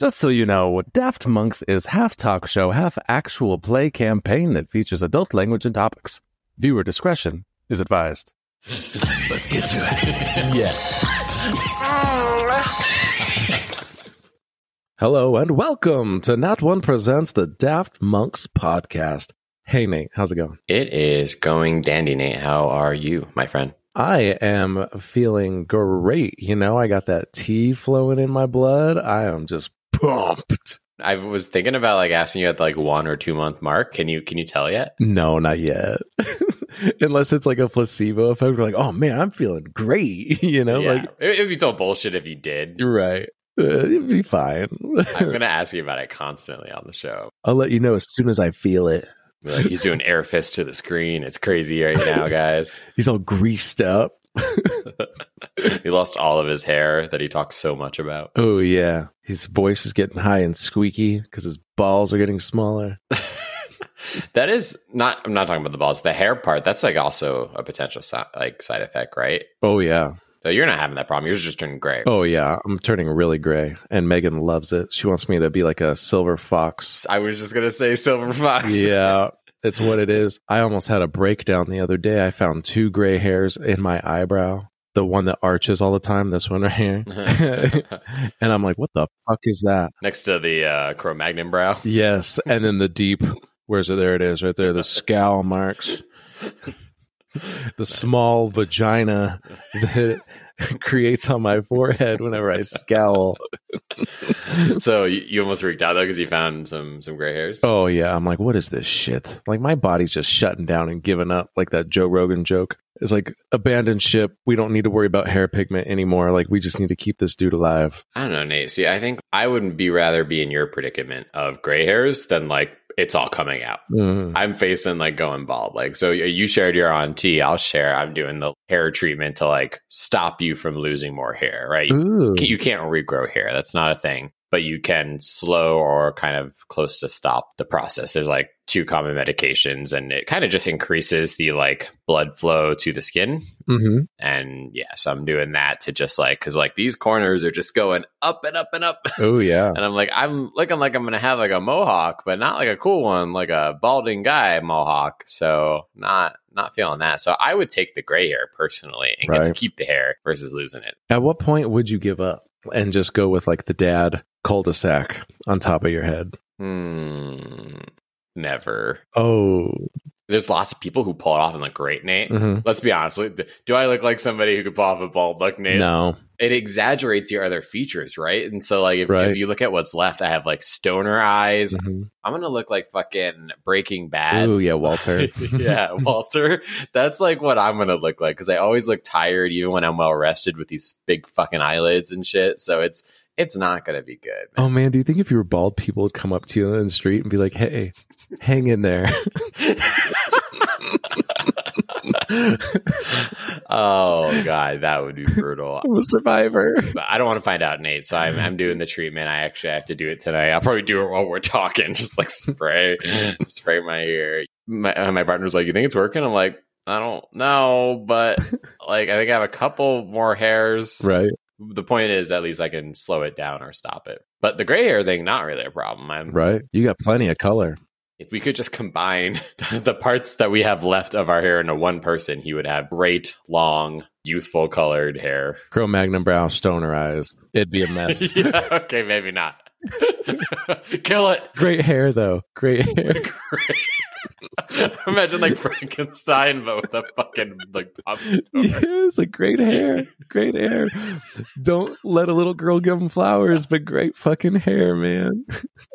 Just so you know, Daft Monks is half talk show, half actual play campaign that features adult language and topics. Viewer discretion is advised. Let's get to it. Yeah. Hello and welcome to Not One Presents the Daft Monks podcast. Hey, Nate, how's it going? It is going dandy, Nate. How are you, my friend? I am feeling great. You know, I got that tea flowing in my blood. I am just pumped. I was thinking about asking you at the 1 or 2 month mark. Can you tell yet? No, not yet. Unless it's like a placebo effect. We're like, oh man, I'm feeling great. You know, Yeah. It'd be total bullshit if you did. You're right. It'd be fine. I'm gonna ask you about it constantly on the show. I'll let you know as soon as I feel it. He's doing air fist to the screen. It's crazy right now, guys. He's all greased up. He lost all of his hair that he talks so much about. Oh yeah, his voice is getting high and squeaky because his balls are getting smaller. That is not. I'm not talking about the balls. The hair part. That's also a potential side effect, right? Oh yeah. So you're not having that problem. Yours is just turning gray. Oh yeah, I'm turning really gray, and Megan loves it. She wants me to be like a silver fox. I was just gonna say silver fox. Yeah, it's what it is. I almost had a breakdown the other day. I found 2 gray hairs in my eyebrow. The one that arches all the time, this one right here. And I'm like, what the fuck is that? Next to the Cro-Magnon brow. Yes, and then the deep, where's it? There it is, right there. The scowl marks. The small vagina that it creates on my forehead whenever I scowl. So you almost freaked out though because you found some gray hairs. Oh yeah, I'm like, what is this shit? Like my body's just shutting down and giving up, like that Joe Rogan joke. It's like abandoned ship. We don't need to worry about hair pigment anymore. Like we just need to keep this dude alive. I don't know, Nate. See, I think I wouldn't rather be in your predicament of gray hairs than it's all coming out. I'm facing going bald. So you shared your on tea. I'll share. I'm doing the hair treatment to stop you from losing more hair, right? You can't regrow hair. That's not a thing. But you can slow or kind of close to stop the process. There's 2 common medications, and it kind of just increases the blood flow to the skin. Mm-hmm. And yeah, so I'm doing that to just because these corners are just going up and up and up. Oh yeah. And I'm I'm looking like I'm going to have a mohawk, but not a cool one, like a balding guy mohawk. So not feeling that. So I would take the gray hair personally and get to keep the hair versus losing it. At what point would you give up and just go with the dad cul-de-sac on top of your head? Never. Oh. There's lots of people who pull it off and look great, Nate. Mm-hmm. Let's be honest. Do I look like somebody who could pull off a bald look, Nate? No. It exaggerates your other features, right? And so if you look at what's left, I have stoner eyes. Mm-hmm. I'm going to look like fucking Breaking Bad. Oh, yeah, Walter. Yeah, Walter. That's what I'm going to look like because I always look tired even when I'm well rested with these big fucking eyelids and shit. So it's not going to be good. Man. Oh, man. Do you think if you were bald, people would come up to you in the street and be like, hey, hang in there? Oh, God. That would be brutal. I'm a survivor. But I don't want to find out, Nate. So I'm doing the treatment. I actually have to do it tonight. I'll probably do it while we're talking. Just spray my ear. My partner's like, you think it's working? I'm like, I don't know. But I think I have a couple more hairs. Right. The point is, at least I can slow it down or stop it. But the gray hair thing, not really a problem. Right. You got plenty of color. If we could just combine the parts that we have left of our hair into one person, he would have great, long, youthful colored hair. Cro-Magnon brow, stoner eyes. It'd be a mess. Yeah, okay, maybe not. Kill it. Great hair, though. Great hair. Imagine Frankenstein, but with a fucking pop. Yeah, it's great hair. Great hair. Don't let a little girl give him flowers, but great fucking hair, man.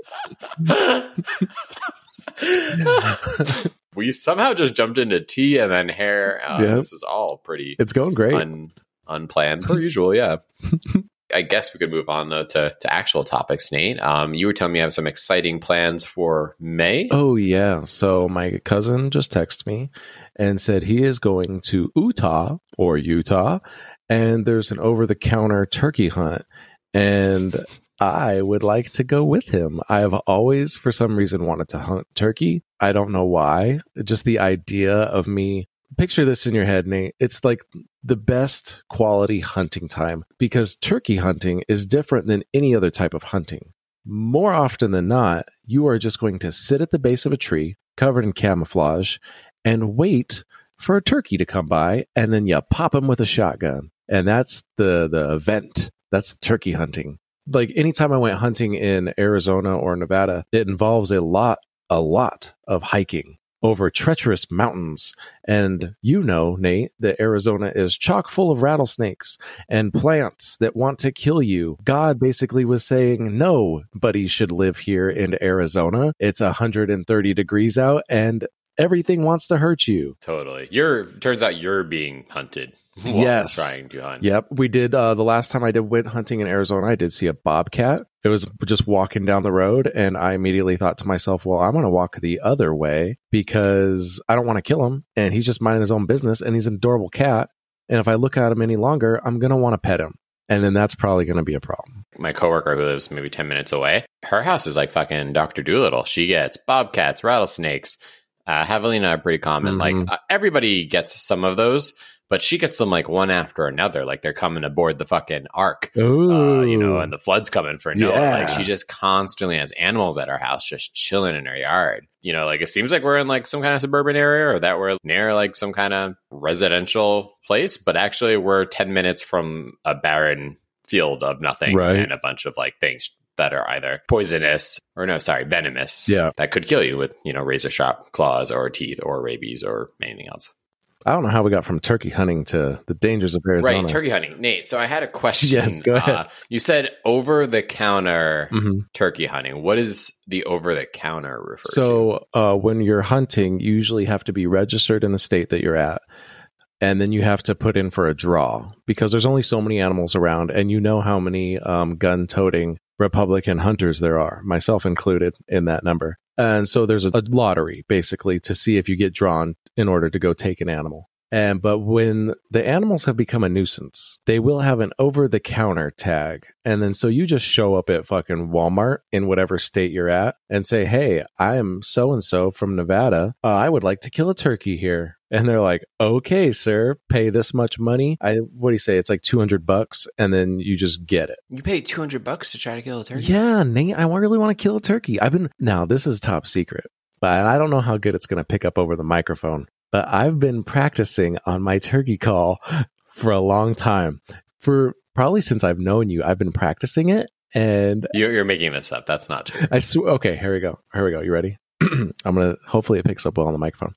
We somehow just jumped into tea and then hair. This is all pretty. It's going great. Unplanned per usual. Yeah. I guess we could move on though to actual topics, Nate. You were telling me you have some exciting plans for May. Oh yeah. So my cousin just texted me and said he is going to Utah, and there's an over-the-counter turkey hunt, and I would like to go with him. I have always, for some reason, wanted to hunt turkey. I don't know why. Just the idea of me. Picture this in your head, Nate. It's the best quality hunting time because turkey hunting is different than any other type of hunting. more often than not, you are just going to sit at the base of a tree covered in camouflage and wait for a turkey to come by, and then you pop him with a shotgun. And that's the event. That's turkey hunting. Like anytime I went hunting in Arizona or Nevada, it involves a lot of hiking over treacherous mountains. And you know, Nate, that Arizona is chock full of rattlesnakes and plants that want to kill you. God basically was saying, nobody should live here in Arizona. It's 130 degrees out and everything wants to hurt you. Totally. Turns out you're being hunted. Yes. Trying to hunt. Yep. We did, the last time I went hunting in Arizona, I did see a bobcat. It was just walking down the road, and I immediately thought to myself, well, I'm going to walk the other way because I don't want to kill him, and he's just minding his own business, and he's an adorable cat. And if I look at him any longer, I'm going to want to pet him. And then that's probably going to be a problem. My coworker who lives maybe 10 minutes away, her house is like fucking Dr. Dolittle. She gets bobcats, rattlesnakes, javelina are pretty common. Mhm. Like everybody gets some of those, but she gets them like one after another. Like they're coming aboard the fucking ark, and the flood's coming for Noah. Yeah. Like she just constantly has animals at her house, just chilling in her yard. Like it seems like we're in like some kind of suburban area or that we're near like some kind of residential place, but actually we're 10 minutes from a barren field of nothing, right, and a bunch of like things that are either poisonous venomous. Yeah. That could kill you with, razor sharp claws or teeth or rabies or anything else. I don't know how we got from turkey hunting to the dangers of Arizona. Right, turkey hunting. Nate, so I had a question. Yes, go ahead. You said over-the-counter turkey hunting. What is the over-the-counter refer to? So when you're hunting, you usually have to be registered in the state that you're at. And then you have to put in for a draw because there's only so many animals around. And you know how many gun-toting Republican hunters there are, myself included in that number. And so there's a lottery basically to see if you get drawn in order to go take an animal. But when the animals have become a nuisance, they will have an over-the-counter tag. And then so you just show up at fucking Walmart in whatever state you're at and say, hey, I am so-and-so from Nevada. I would like to kill a turkey here. And they're like, okay, sir, pay this much money. What do you say? It's like $200 and then you just get it. You pay $200 to try to kill a turkey? Yeah, Nate, I really want to kill a turkey. Now this is top secret, but I don't know how good it's going to pick up over the microphone. But I've been practicing on my turkey call for a long time. For probably since I've known you, I've been practicing it. And you're making this up. That's not true. I swear. Okay, here we go. You ready? Hopefully it picks up well on the microphone.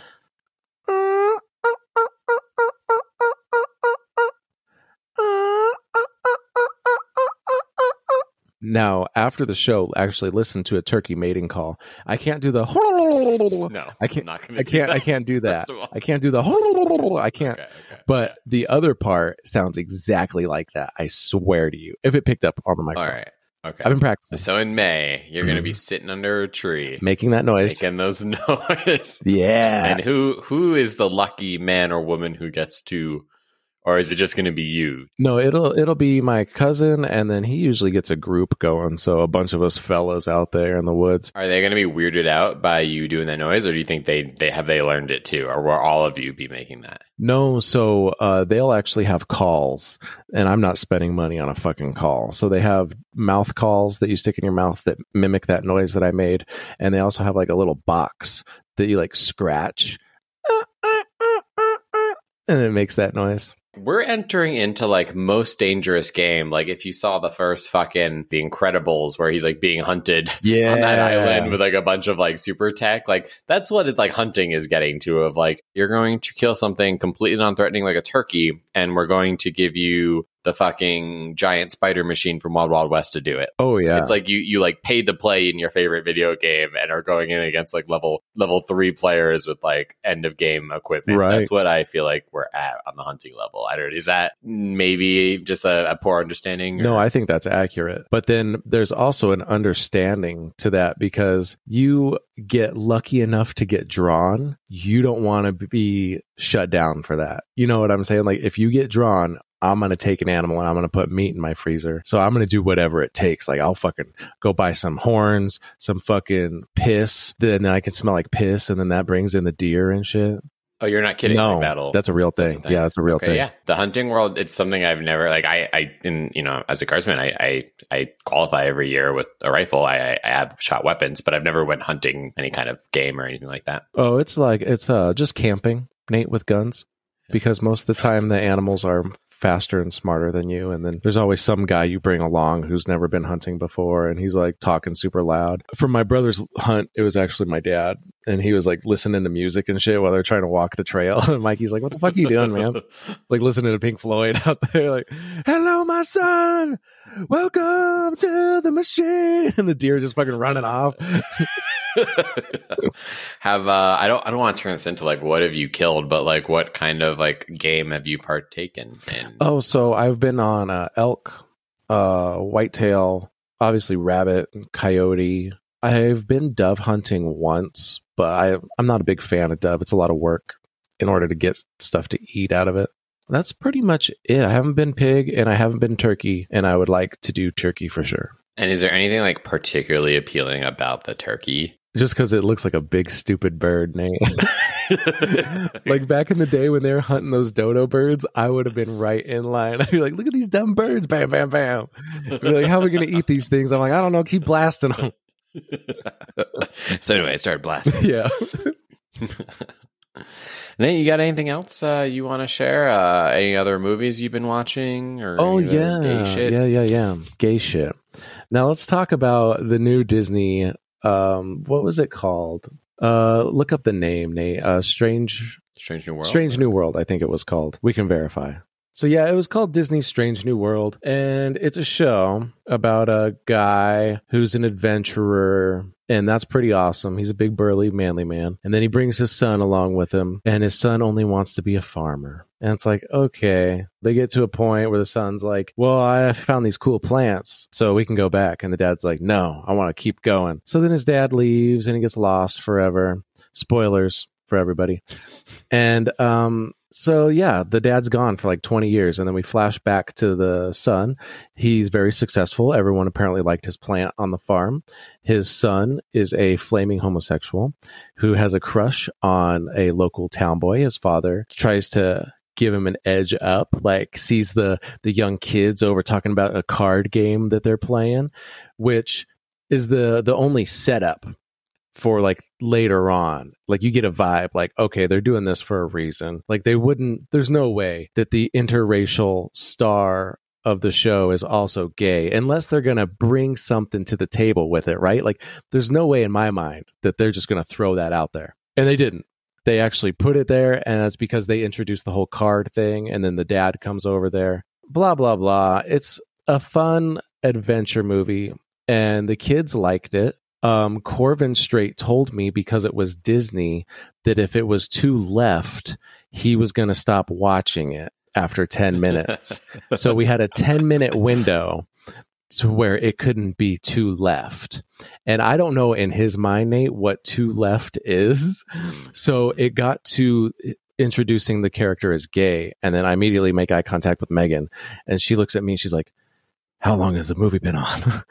Now, after the show, actually listen to a turkey mating call. I can't do the no. I can't. Not I can't. I can't do that. I can't do the. I can't. Okay, but the other part sounds exactly like that. I swear to you, if it picked up on the microphone. All right. Okay. I've been practicing. So in May, you're going to be sitting under a tree, making that noise, making those noises. Yeah. And who is the lucky man or woman who gets to? Or is it just going to be you? No, it'll be my cousin, and then he usually gets a group going. So a bunch of us fellas out there in the woods. Are they going to be weirded out by you doing that noise, or do you think they learned it too, or will all of you be making that? No, so they'll actually have calls, and I'm not spending money on a fucking call. So they have mouth calls that you stick in your mouth that mimic that noise that I made, and they also have like a little box that you like scratch, and it makes that noise. We're entering into like most dangerous game. Like if you saw the first fucking The Incredibles where he's like being hunted on that island with like a bunch of like super tech, like that's what it's like hunting is getting to, of like you're going to kill something completely non-threatening like a turkey, and we're going to give you the fucking giant spider machine from Wild Wild West to do it. Oh yeah. It's like you like paid to play in your favorite video game and are going in against like level 3 players with like end of game equipment. Right. That's what I feel like we're at on the hunting level. I don't know. Is that maybe just a poor understanding? No, I think that's accurate. But then there's also an understanding to that, because you get lucky enough to get drawn. You don't want to be shut down for that. You know what I'm saying? Like if you get drawn, I'm going to take an animal and I'm going to put meat in my freezer. So I'm going to do whatever it takes. Like I'll fucking go buy some horns, some fucking piss. Then I can smell like piss. And then that brings in the deer and shit. Oh, you're not kidding? No, like that's a real thing. Yeah, that's a real thing. Yeah, the hunting world. It's something I've never like. As a guardsman, I qualify every year with a rifle. I have shot weapons, but I've never went hunting any kind of game or anything like that. Oh, it's just camping, Nate, with guns, because most of the time the animals are faster and smarter than you, and then there's always some guy you bring along who's never been hunting before, and he's like talking super loud. For my brother's hunt, it was actually my dad, and he was like listening to music and shit while they're trying to walk the trail. And Mikey's like, "What the fuck are you doing, man?" Like listening to Pink Floyd out there, like, "Hello, my son, welcome to the machine," and the deer just fucking running off. I don't want to turn this into like what have you killed, but like what kind of like game have you partaken in? Oh, so I've been on elk, whitetail, obviously rabbit, coyote. I've been dove hunting once, but I'm not a big fan of dove. It's a lot of work in order to get stuff to eat out of it. That's pretty much it. I haven't been pig and I haven't been turkey, and I would like to do turkey for sure. And is there anything like particularly appealing about the turkey? Just because it looks like a big stupid bird, Nate. Like back in the day when they were hunting those dodo birds, I would have been right in line. I'd be like, "Look at these dumb birds!" Bam, bam, bam. Be like, "How are we going to eat these things?" I'm like, "I don't know. Keep blasting them." So anyway, I started blasting. Yeah. Nate, you got anything else you want to share? Any other movies you've been watching? Or yeah, gay shit? Yeah. Gay shit. Now let's talk about the new Disney. What was it called? Look up the name, Nate. Strange New World. Strange New World, I think it was called. We can verify. So yeah, it was called Disney's Strange New World, and it's a show about a guy who's an adventurer, and that's pretty awesome. He's a big, burly, manly man, and then he brings his son along with him, and his son only wants to be a farmer. And it's like, okay. They get to a point where the son's like, "Well, I found these cool plants, so we can go back." And the dad's like, "No, I want to keep going." So then his dad leaves, and he gets lost forever. Spoilers for everybody. And so yeah, the dad's gone for like 20 years, and then we flash back to the son. He's very successful. Everyone apparently liked his plant on the farm. His son is a flaming homosexual who has a crush on a local town boy. His father tries to give him an edge up, like sees the young kids over talking about a card game that they're playing, which is the only setup for like later on. Like you get a vibe like, okay, they're doing this for a reason. Like there's no way that the interracial star of the show is also gay unless they're going to bring something to the table with it, right? Like there's no way in my mind that they're just going to throw that out there. And they didn't. They actually put it there, and that's because they introduced the whole card thing, and then the dad comes over there. Blah, blah, blah. It's a fun adventure movie, and the kids liked it. Corvin straight told me, because it was Disney, that if it was too left, he was going to stop watching it after 10 minutes. So we had a 10-minute window to where it couldn't be too left. And I don't know in his mind, Nate, what too left is. So it got to introducing the character as gay. And then I immediately make eye contact with Megan, and she looks at me and she's like, "How long has the movie been on?"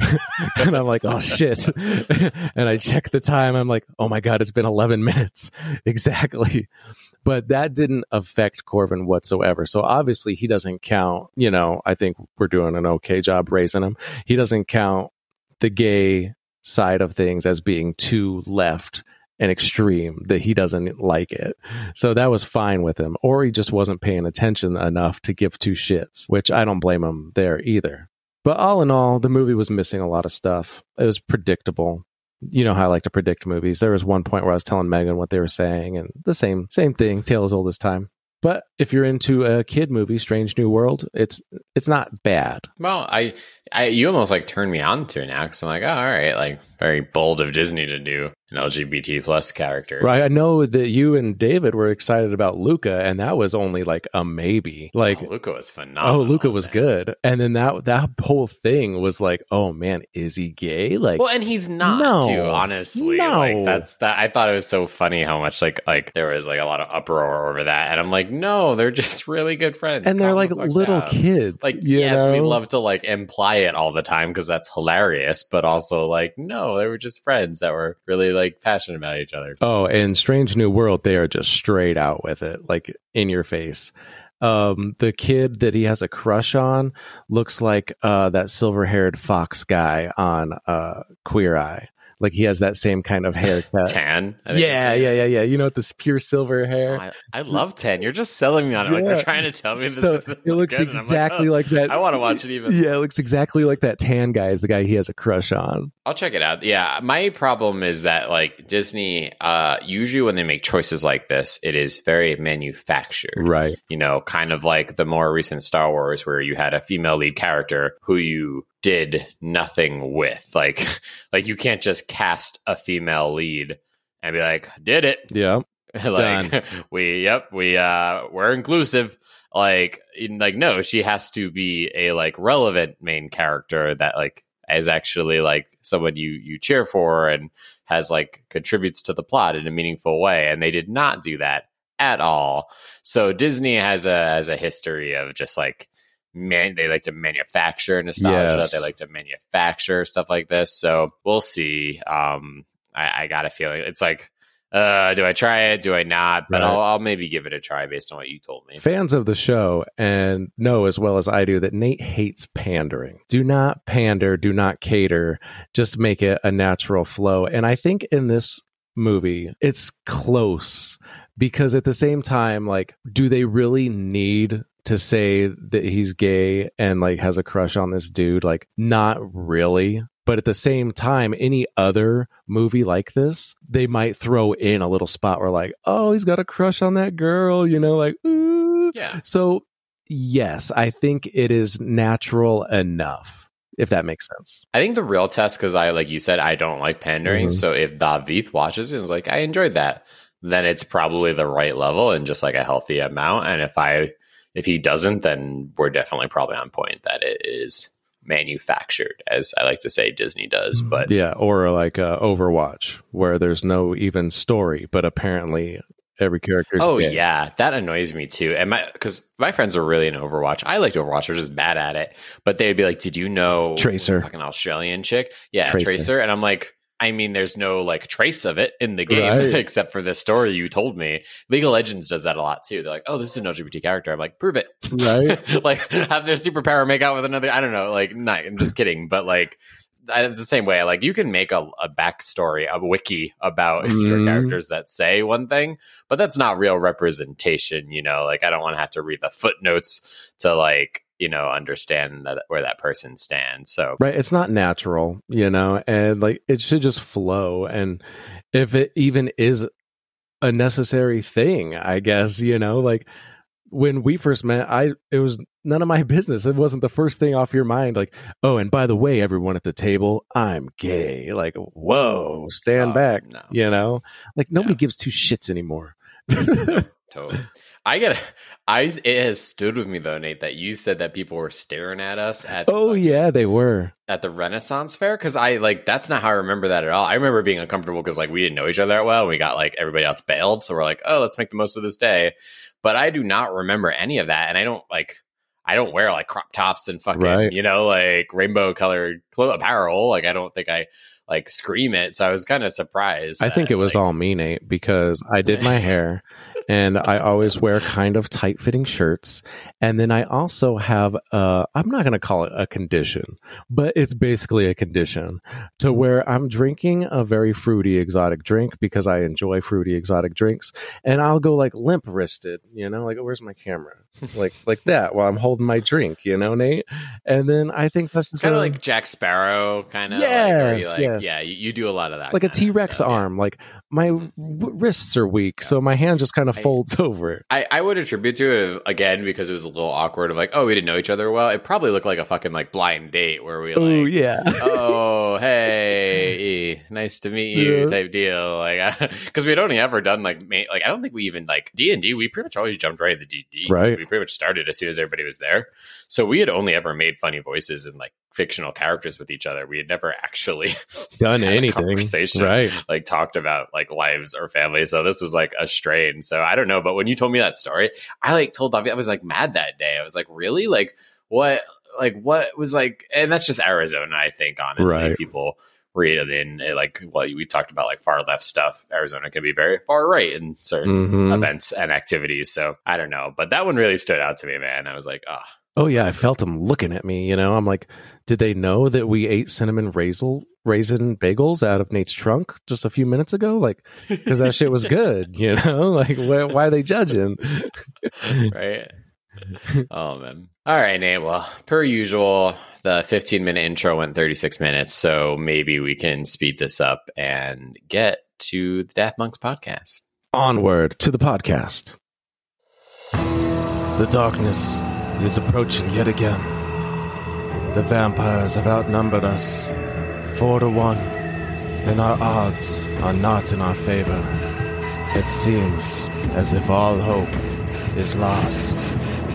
And I'm like, "Oh shit." And I check the time. I'm like, "Oh my God, it's been 11 minutes." Exactly. But that didn't affect Corvin whatsoever. So obviously he doesn't count, I think we're doing an okay job raising him. He doesn't count the gay side of things as being too left and extreme, that he doesn't like it. So that was fine with him. Or he just wasn't paying attention enough to give two shits, which I don't blame him there either. But all in all, the movie was missing a lot of stuff. It was predictable. You know how I like to predict movies. There was one point where I was telling Megan what they were saying, and the same thing, tale as old as time. But if you're into a kid movie, Strange New World, it's not bad. Well, you almost like turned me on to it now, because I'm like, oh, all right, like very bold of Disney to do an LGBT plus character. Right. I know that you and David were excited about Luca, and that was only like a maybe. Like Luca was phenomenal. Oh, Luca was good. And then that whole thing was like, oh man, is he gay? Like, well, and he's not, too, honestly. No. Like that's that. I thought it was so funny how much like there was like a lot of uproar over that, and I'm like, no, they're just really good friends, and they're like little kids. Like, yes, we love to like imply say it all the time because that's hilarious, but also like, no, they were just friends that were really like passionate about each other. Oh, and Strange New World, they are just straight out with it, like in your face. The kid that he has a crush on looks like that silver-haired fox guy on Queer Eye. Like he has that same kind of haircut. Tan? Yeah. You know, with this pure silver hair. I love Tan. You're just selling me on it. Like you're trying to tell me this isn't it looks good. exactly like that. I want to watch it even. Yeah, it looks exactly like that Tan guy is the guy he has a crush on. I'll check it out. Yeah, my problem is that like Disney, usually when they make choices like this, it is very manufactured. Right. You know, kind of like the more recent Star Wars where you had a female lead character who you did nothing with. Like you can't just cast a female lead and be like, did it. Yeah. Like we're inclusive. Like no, she has to be a like relevant main character that like is actually like someone you cheer for and has like contributes to the plot in a meaningful way. And they did not do that at all. So Disney has a history of just like, they like to manufacture nostalgia. Yes. They like to manufacture stuff like this. So we'll see. I got a feeling it's like, do I try it? Do I not? But right. I'll maybe give it a try based on what you told me. Fans of the show and know as well as I do that Nate hates pandering. Do not pander. Do not cater. Just make it a natural flow. And I think in this movie, it's close because at the same time, like, do they really need to say that he's gay and like has a crush on this dude? Like, not really. But at the same time, any other movie like this, they might throw in a little spot where like, oh, he's got a crush on that girl, you know, like, ooh. Yeah. So yes, I think it is natural enough, if that makes sense. I think the real test, because like you said, I don't like pandering. Mm-hmm. So if David watches it and is like, I enjoyed that, then it's probably the right level and just like a healthy amount. And if he doesn't, then we're definitely probably on point that it is manufactured, as I like to say Disney does. But yeah, or like Overwatch, where there's no even story, but apparently every character is gay. Yeah, that annoys me too. And because my friends are really into Overwatch. I liked Overwatch. They're just bad at it. But they'd be like, did you know Tracer, fucking Australian chick? Yeah, Tracer. And I'm like, I mean, there's no like trace of it in the game except for this story you told me. League of Legends does that a lot too. They're like, oh, this is an LGBT character. I'm like, prove it. Right. Like have their superpower make out with another. I don't know. Like, no, I'm just kidding. But like the same way, like you can make a backstory, a wiki about your characters that say one thing, but that's not real representation. You know, like I don't want to have to read the footnotes to like, you know, understand where that person stands. So right, it's not natural, you know, and like it should just flow. And if it even is a necessary thing, I guess, you know, like when we first met, it was none of my business. It wasn't the first thing off your mind, like, oh, and by the way, everyone at the table, I'm gay. Like, whoa, stand back. No. You know, like nobody gives two shits anymore. Totally. It has stood with me though, Nate, that you said that people were staring at us at yeah, they were at the Renaissance Fair, because I like that's not how I remember that at all. I remember being uncomfortable because like we didn't know each other that well. We got like everybody else bailed, so we're like, oh, let's make the most of this day. But I do not remember any of that, and I don't wear like crop tops and fucking you know, like rainbow colored apparel. Like I don't think I like scream it. So I was kind of surprised. I think it was all me, Nate, because I did my hair. And I always wear kind of tight-fitting shirts. And then I also have, I'm not going to call it a condition, but it's basically a condition to where I'm drinking a very fruity exotic drink because I enjoy fruity exotic drinks. And I'll go like limp-wristed, you know, like, where's my camera? like that while I'm holding my drink, you know, Nate? And then I think that's just kind of like Jack Sparrow, kind of. Yes, yes. Yeah, you do a lot of that. Like a T-Rex arm. Like my wrists are weak, so my hand just kind of folds over. I would attribute to it again because it was a little awkward of like, oh, we didn't know each other well. It probably looked like a fucking like blind date where we like, oh, hey, nice to meet you type deal. Like, because we'd only ever done like I don't think we even like D&D. We pretty much always jumped right into D&D. Right. We pretty much started as soon as everybody was there. So we had only ever made funny voices and like fictional characters with each other. We had never actually done anything, conversation, right? Like talked about like lives or family. So this was like a strain. So I don't know. But when you told me that story, I like told Davi, I was like mad that day. I was like, really? Like what like what was like, and that's just Arizona, I think, honestly. Right. People read it in like, well, we talked about like far left stuff. Arizona can be very far right in certain events and activities. So I don't know, but that one really stood out to me, man. I was like, oh yeah, I felt them looking at me. I'm like, did they know that we ate cinnamon raisin bagels out of Nate's trunk just a few minutes ago? Like, because that shit was good. Like why are they judging? Right. Oh man. All right, Nate. Well, per usual, the 15-minute intro went 36 minutes, so maybe we can speed this up and get to the Daft Monks podcast. Onward to the podcast. The darkness is approaching yet again. The vampires have outnumbered us 4-1, and our odds are not in our favor. It seems as if all hope is lost.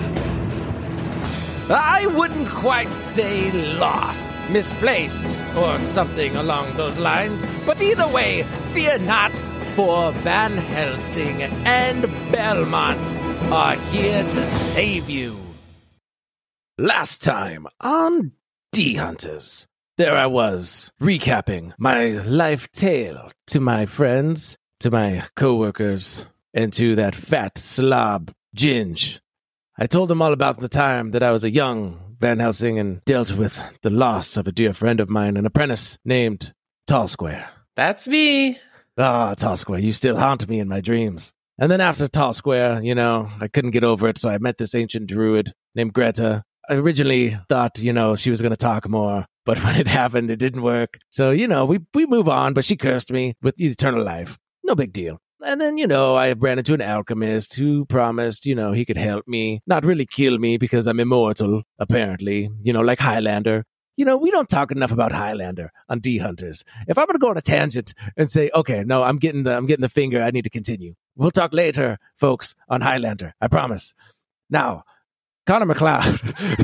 I wouldn't quite say lost, misplaced, or something along those lines. But either way, fear not, for Van Helsing and Belmont are here to save you. Last time on D-Hunters, there I was, recapping my life tale to my friends, to my co-workers, and to that fat slob, Ginge. I told him all about the time that I was a young Van Helsing and dealt with the loss of a dear friend of mine, an apprentice named Tall Square. That's me. Ah, Tall Square, you still haunt me in my dreams. And then after Tall Square, I couldn't get over it, so I met this ancient druid named Greta. I originally thought, she was going to talk more, but when it happened, it didn't work. So, we move on, but she cursed me with eternal life. No big deal. And then, I ran into an alchemist who promised, he could help me, not really kill me because I'm immortal, apparently, like Highlander. We don't talk enough about Highlander on D-Hunters. If I'm going to go on a tangent and say, okay, no, I'm getting the finger, I need to continue. We'll talk later, folks, on Highlander. I promise. Now, Connor McLeod.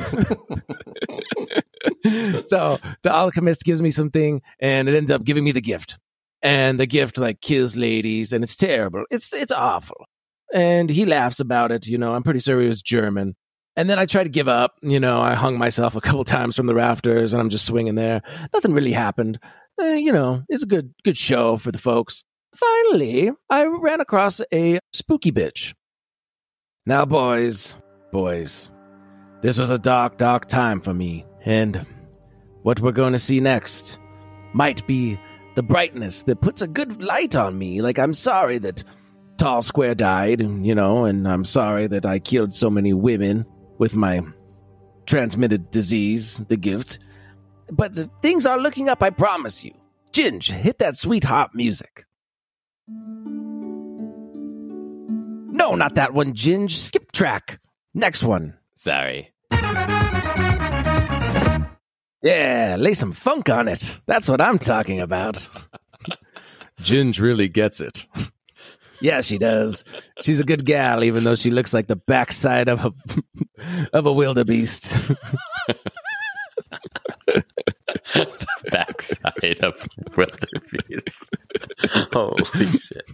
So the alchemist gives me something and it ends up giving me the gift. And the gift kills ladies, and it's terrible. It's awful. And he laughs about it. I'm pretty sure he was German. And then I try to give up. I hung myself a couple times from the rafters, and I'm just swinging there. Nothing really happened. It's a good show for the folks. Finally, I ran across a spooky bitch. Now, boys, this was a dark, dark time for me. And what we're going to see next might be the brightness that puts a good light on me. I'm sorry that Tall Square died, and I'm sorry that I killed so many women with my transmitted disease, the gift. But things are looking up, I promise you. Ginge, hit that sweet hop music. No, not that one, Ginge. Skip track. Next one. Sorry. Yeah, lay some funk on it. That's what I'm talking about. Ginge really gets it. Yeah, she does. She's a good gal, even though she looks like the backside of a wildebeest. The backside of wildebeest. Holy shit.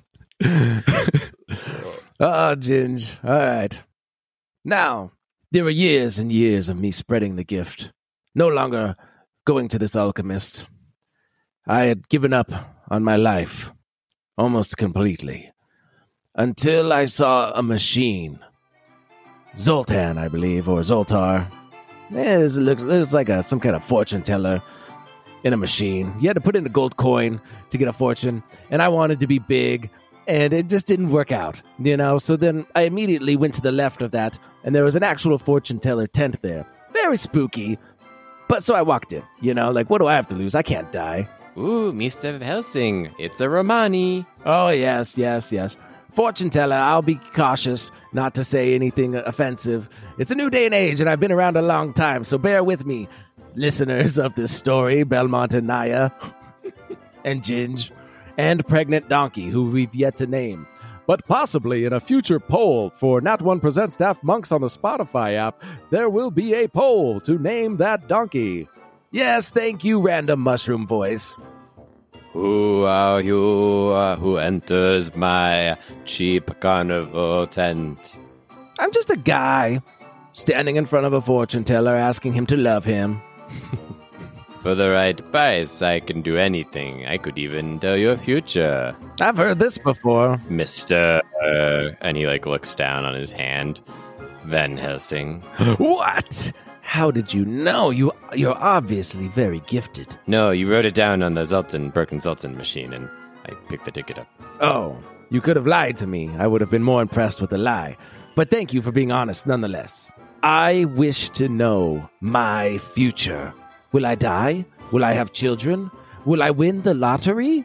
Oh, Ginge. All right. Now, there were years and years of me spreading the gift. No longer going to this alchemist. I had given up on my life almost completely until I saw a machine. Zoltan, I believe, or Zoltar. It looks like some kind of fortune teller in a machine. You had to put in a gold coin to get a fortune, and I wanted to be big, and it just didn't work out, So then I immediately went to the left of that, and there was an actual fortune teller tent there. Very spooky. But so I walked in, what do I have to lose? I can't die. Ooh, Mr. Helsing, it's a Romani. Oh, yes. Fortune teller, I'll be cautious not to say anything offensive. It's a new day and age, and I've been around a long time, so bear with me, listeners of this story, Belmont and Naya, and Ginge, and Pregnant Donkey, who we've yet to name. But possibly in a future poll for Nat One Presents Daft Monks on the Spotify app, there will be a poll to name that donkey. Yes, thank you, random mushroom voice. Who are you who enters my cheap carnival tent? I'm just a guy standing in front of a fortune teller asking him to love him. For the right price, I can do anything. I could even tell your future. I've heard this before. Mr. And he looks down on his hand. Van Helsing. What? How did you know? You're obviously very gifted. No, you wrote it down on the Perkins Zoltan machine, and I picked the ticket up. Oh, you could have lied to me. I would have been more impressed with a lie. But thank you for being honest nonetheless. I wish to know my future. Will I die? Will I have children? Will I win the lottery?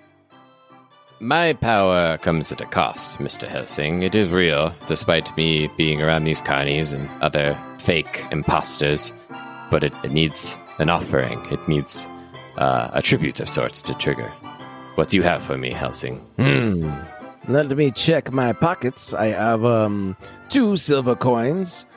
My power comes at a cost, Mr. Helsing. It is real, despite me being around these carnies and other fake imposters. But it needs an offering. It needs a tribute of sorts to trigger. What do you have for me, Helsing? Let me check my pockets. I have 2 silver coins,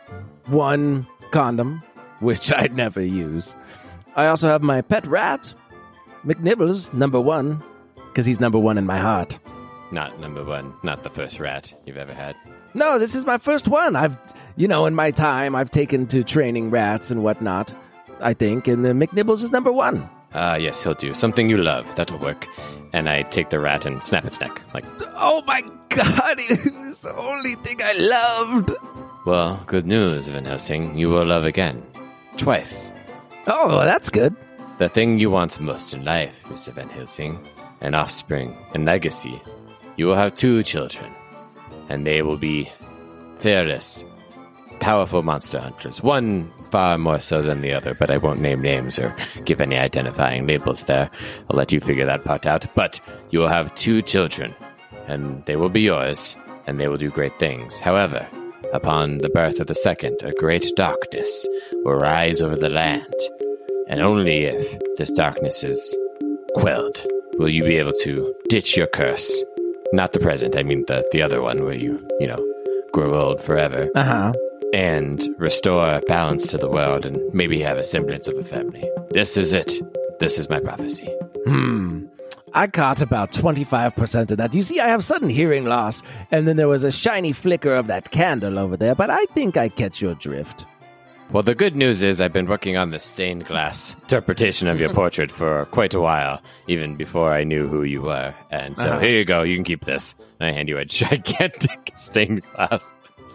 1 condom, which I'd never use. I also have my pet rat, McNibbles, number 1, because he's number 1 in my heart. Not number 1, not the first rat you've ever had. No, this is my first one. In my time, I've taken to training rats and whatnot, I think, and the McNibbles is number 1. Yes, he'll do. Something you love. That'll work. And I take the rat and snap its neck. Oh my god, it was the only thing I loved. Well, good news, Van Helsing. You will love again. Twice. Oh, well, that's good. The thing you want most in life, Mr. Van Helsing, an offspring, a legacy. You will have 2 children, and they will be fearless, powerful monster hunters. One far more so than the other, but I won't name names or give any identifying labels there. I'll let you figure that part out. But you will have 2 children, and they will be yours, and they will do great things. However, upon the birth of the second, a great darkness will rise over the land, and only if this darkness is quelled will you be able to ditch your curse. Not the present, I mean the other one where you grow old forever. Uh-huh. And restore balance to the world and maybe have a semblance of a family. This is it. This is my prophecy. I caught about 25% of that. You see, I have sudden hearing loss, and then there was a shiny flicker of that candle over there, but I think I catch your drift. Well, the good news is I've been working on the stained glass interpretation of your portrait for quite a while, even before I knew who you were. And so here you go. You can keep this. And I hand you a gigantic stained glass,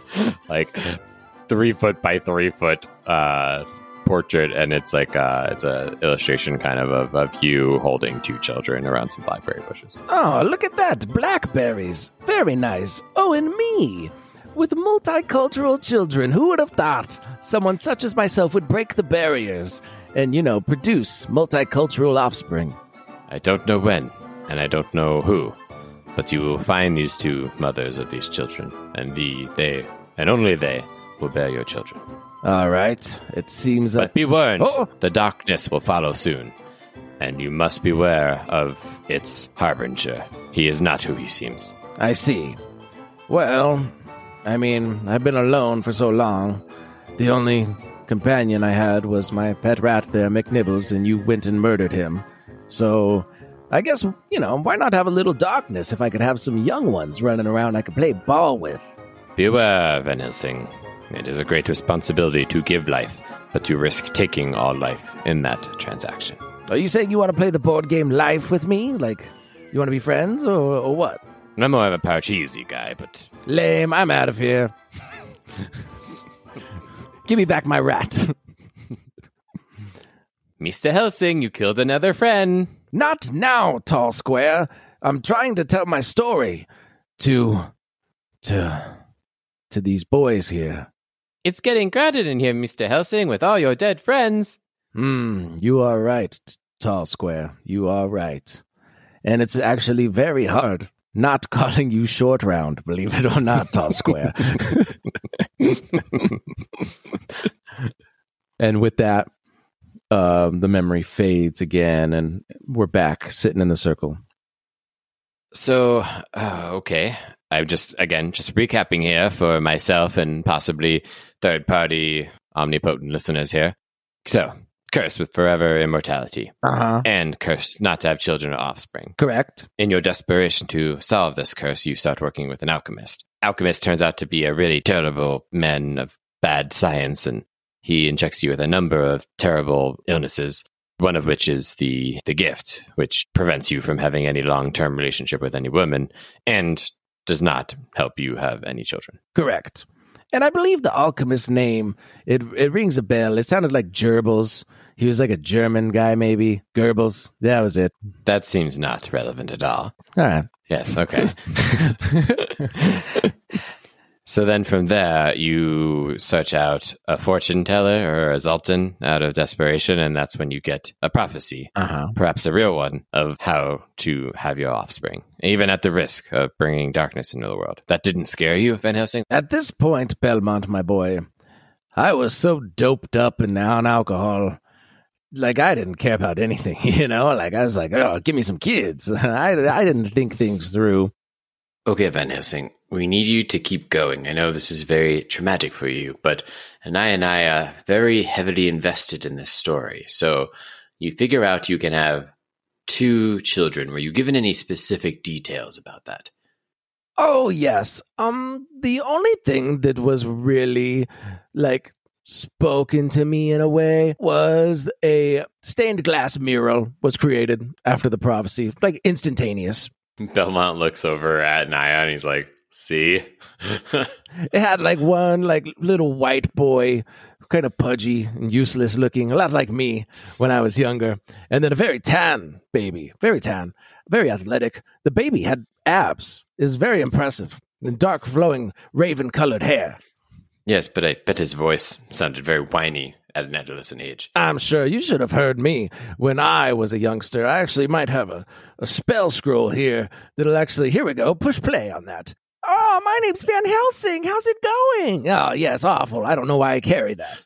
3 foot by 3 foot portrait, and it's it's a illustration kind of you holding 2 children around some blackberry bushes. Oh, look at that. Blackberries. Very nice. Oh, and me. With multicultural children. Who would have thought someone such as myself would break the barriers and, produce multicultural offspring? I don't know when, and I don't know who, but you will find these 2 mothers of these children, and they, and only they, will bear your children. All right. It seems But be warned, the darkness will follow soon, and you must beware of its harbinger. He is not who he seems. I see. Well, I've been alone for so long. The only companion I had was my pet rat there, McNibbles, and you went and murdered him. So, I guess, why not have a little darkness if I could have some young ones running around I could play ball with? Beware, Van Helsing. It is a great responsibility to give life, but to risk taking all life in that transaction. Are you saying you want to play the board game Life with me? You want to be friends, or what? I'm more of a Parcheesi guy, but... Lame, I'm out of here. Give me back my rat. Mr. Helsing, you killed another friend. Not now, Tall Square. I'm trying to tell my story to these boys here. It's getting crowded in here, Mr. Helsing, with all your dead friends. You are right, Tall Square. You are right. And it's actually very hard not calling you Short Round, believe it or not, Tall Square. And with that, the memory fades again, and we're back sitting in the circle. So, okay. I'm just recapping here for myself and possibly third-party omnipotent listeners here. So, cursed with forever immortality. And cursed not to have children or offspring. Correct. In your desperation to solve this curse, you start working with an alchemist. Alchemist turns out to be a really terrible man of bad science, and he injects you with a number of terrible illnesses, one of which is the gift, which prevents you from having any long-term relationship with any woman and does not help you have any children. Correct. And I believe the alchemist's name, it rings a bell. It sounded like Gerbils. He was like a German guy, maybe. Goebbels. That was it. That seems not relevant at all. All right. Yes, okay. So then from there, you search out a fortune teller or a Zoltan out of desperation, and that's when you get a prophecy, perhaps a real one, of how to have your offspring, even at the risk of bringing darkness into the world. That didn't scare you, Van Helsing? At this point, Belmont, my boy, I was so doped up and on alcohol, like I didn't care about anything, you know? Like I was like, oh, give me some kids. I didn't think things through. Okay, Van Helsing, we need you to keep going. I know this is very traumatic for you, but I are very heavily invested in this story. So you figure out you can have 2 children. Were you given any specific details about that? Oh, yes. The only thing that was really, like, spoken to me in a way was a stained glass mural was created after the prophecy, like instantaneous. Belmont looks over at Naya and he's like, see? It had like one like little white boy, kind of pudgy and useless looking, a lot like me when I was younger. And then a very tan baby, very tan, very athletic. The baby had abs. It was very impressive. And dark flowing raven colored hair. Yes, but I bet his voice sounded very whiny at an adolescent age. I'm sure you should have heard me when I was a youngster. I actually might have a spell scroll here that'll actually, here we go, push play on that. Oh, my name's Van Helsing. How's it going? Oh, yes, awful. I don't know why I carry that.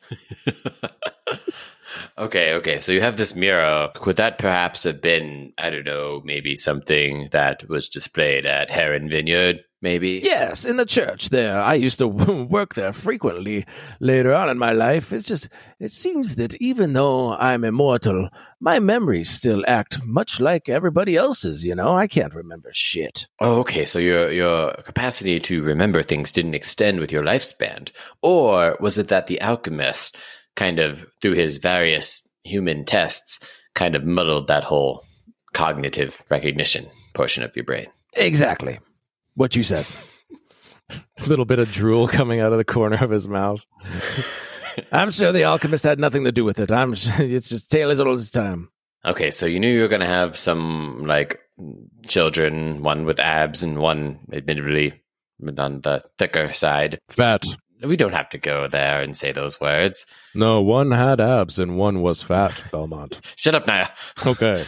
Okay. So you have this mirror. Could that perhaps have been, I don't know, maybe something that was displayed at Heron Vineyard, maybe? Yes, in the church there. I used to work there frequently later on in my life. It seems that even though I'm immortal, my memories still act much like everybody else's, you know? I can't remember shit. Oh, okay. So your capacity to remember things didn't extend with your lifespan. Or was it that the alchemist kind of, through his various human tests, kind of muddled that whole cognitive recognition portion of your brain? Exactly. What you said. A little bit of drool coming out of the corner of his mouth. I'm sure the alchemist had nothing to do with it. It's just tale as old as time. Okay, so you knew you were going to have some, like, children, one with abs and one, admittedly, on the thicker side. Fat. We don't have to go there and say those words. No, one had abs and one was fat, Belmont. Shut up, Naya. Okay.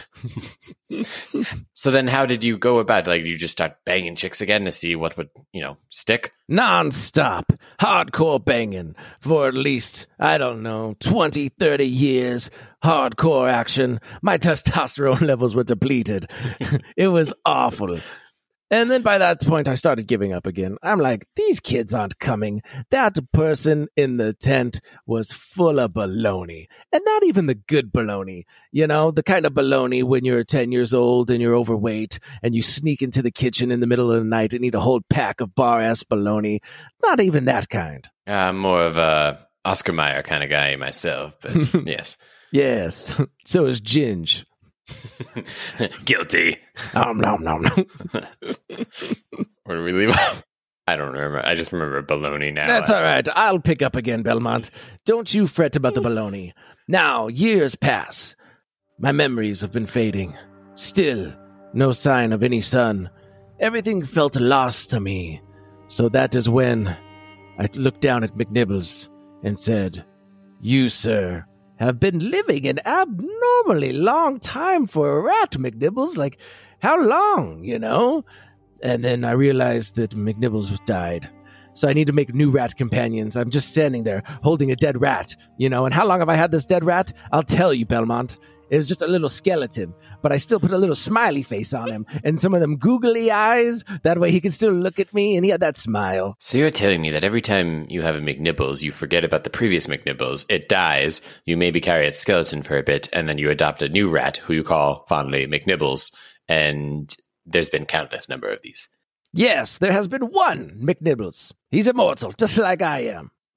So then how did you go about it? Like, you just start banging chicks again to see what would, stick? Non-stop. Hardcore banging. For at least, 20, 30 years. Hardcore action. My testosterone levels were depleted. It was awful. And then by that point, I started giving up again. I'm like, these kids aren't coming. That person in the tent was full of baloney. And not even the good baloney. You know, the kind of baloney when you're 10 years old and you're overweight and you sneak into the kitchen in the middle of the night and eat a whole pack of bar-ass baloney. Not even that kind. I'm more of a Oscar Mayer kind of guy myself, but yes. Yes. So is Ginge. Guilty. Nom. Where do we leave off? I don't remember. I just remember baloney now. That's all right. I'll pick up again, Belmont. Don't you fret about the baloney. Now, years pass. My memories have been fading. Still, no sign of any sun. Everything felt lost to me. So that is when I looked down at McNibbles and said, "You, sir, have been living an abnormally long time for a rat, McNibbles. Like, how long, you know?" And then I realized that McNibbles died. So I need to make new rat companions. I'm just standing there holding a dead rat, you know. And how long have I had this dead rat? I'll tell you, Belmont. It was just a little skeleton, but I still put a little smiley face on him and some of them googly eyes. That way he could still look at me, and he had that smile. So you're telling me that every time you have a McNibbles, you forget about the previous McNibbles, it dies, you maybe carry its skeleton for a bit, and then you adopt a new rat who you call fondly McNibbles, and there's been countless number of these. Yes, there has been one McNibbles. He's immortal, just like I am.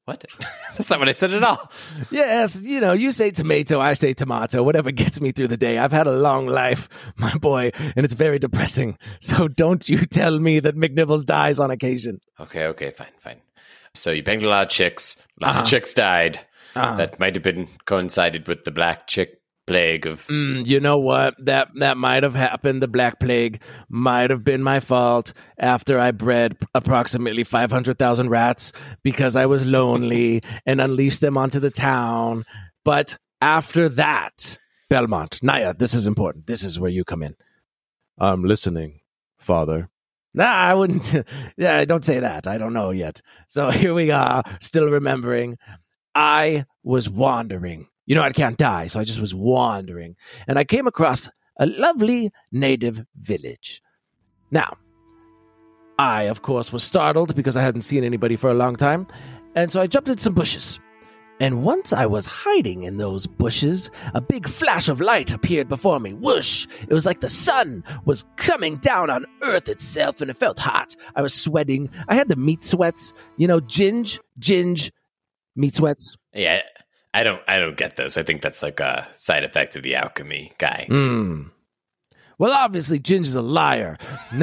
What? That's not what I said at all. Yes, you say tomato, I say tomato, whatever gets me through the day. I've had a long life, my boy, and it's very depressing. So don't you tell me that McNibbles dies on occasion. Okay, fine. So you banged a lot of chicks. A lot of chicks died. That might have been coincided with the black chick plague of... you know what? That might have happened. The Black Plague might have been my fault after I bred approximately 500,000 rats because I was lonely and unleashed them onto the town. But after that, Belmont, Naya, this is important. This is where you come in. I'm listening, Father. Nah, I wouldn't. Yeah, don't say that. I don't know yet. So here we are, still remembering. I was wandering. I can't die, so I just was wandering. And I came across a lovely native village. Now, I, of course, was startled because I hadn't seen anybody for a long time. And so I jumped in some bushes. And once I was hiding in those bushes, a big flash of light appeared before me. Whoosh! It was like the sun was coming down on Earth itself, and it felt hot. I was sweating. I had the meat sweats. Ginge, meat sweats. Yeah. I don't get those. I think that's like a side effect of the alchemy guy. Well, obviously, Ginger's a liar.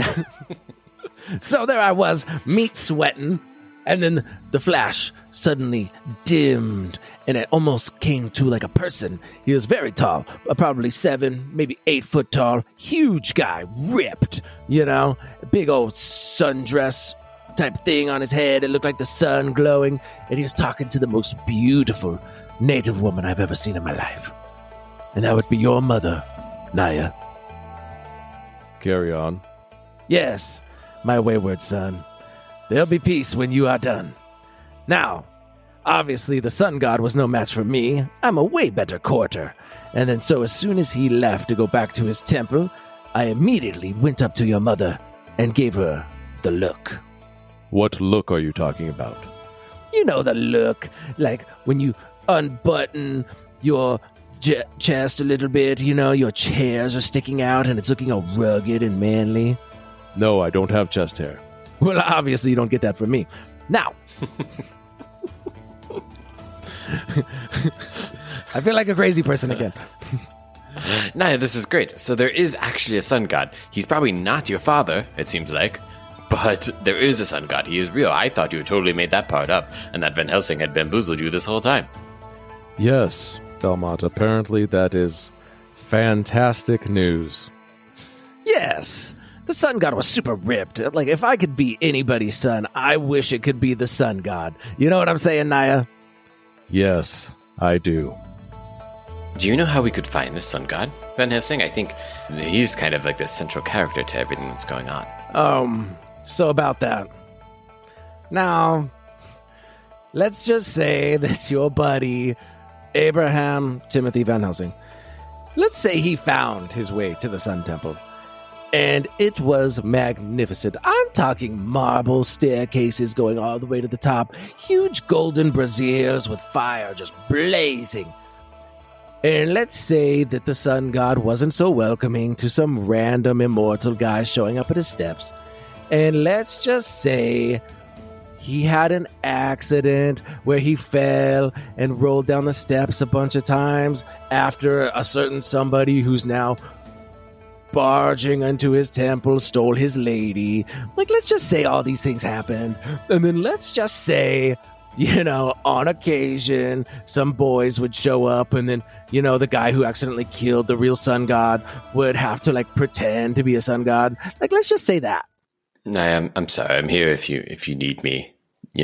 So there I was, meat sweating, and then the flash suddenly dimmed, and it almost came to like a person. He was very tall, probably 7, maybe 8 foot tall, huge guy, ripped, big old sundress type thing on his head. It looked like the sun glowing, and he was talking to the most beautiful native woman I've ever seen in my life. And that would be your mother, Naya. Carry on. Yes, my wayward son. There'll be peace when you are done. Now, obviously the sun god was no match for me. I'm a way better courter. And then so as soon as he left to go back to his temple, I immediately went up to your mother and gave her the look. What look are you talking about? You know the look, like when you unbutton your chest a little bit, your chairs are sticking out and it's looking all rugged and manly. No, I don't have chest hair. Well, obviously you don't get that from me. Now, I feel like a crazy person again. Naya, this is great. So there is actually a sun god. He's probably not your father, it seems like. But there is a sun god. He is real. I thought you had totally made that part up, and that Van Helsing had bamboozled you this whole time. Yes, Belmont. Apparently that is fantastic news. Yes. The sun god was super ripped. Like, if I could be anybody's son, I wish it could be the sun god. You know what I'm saying, Naya? Yes, I do. Do you know how we could find this sun god, Van Helsing? I think he's kind of like the central character to everything that's going on. So about that. Now, let's just say that your buddy, Abraham Timothy Van Helsing, let's say he found his way to the Sun Temple. And it was magnificent. I'm talking marble staircases going all the way to the top, huge golden braziers with fire just blazing. And let's say that the sun god wasn't so welcoming to some random immortal guy showing up at his steps. And let's just say he had an accident where he fell and rolled down the steps a bunch of times after a certain somebody who's now barging into his temple stole his lady. Like, let's just say all these things happened. And then let's just say, on occasion, some boys would show up, and then, the guy who accidentally killed the real sun god would have to, pretend to be a sun god. Like, let's just say that. I'm sorry. I'm here if you need me.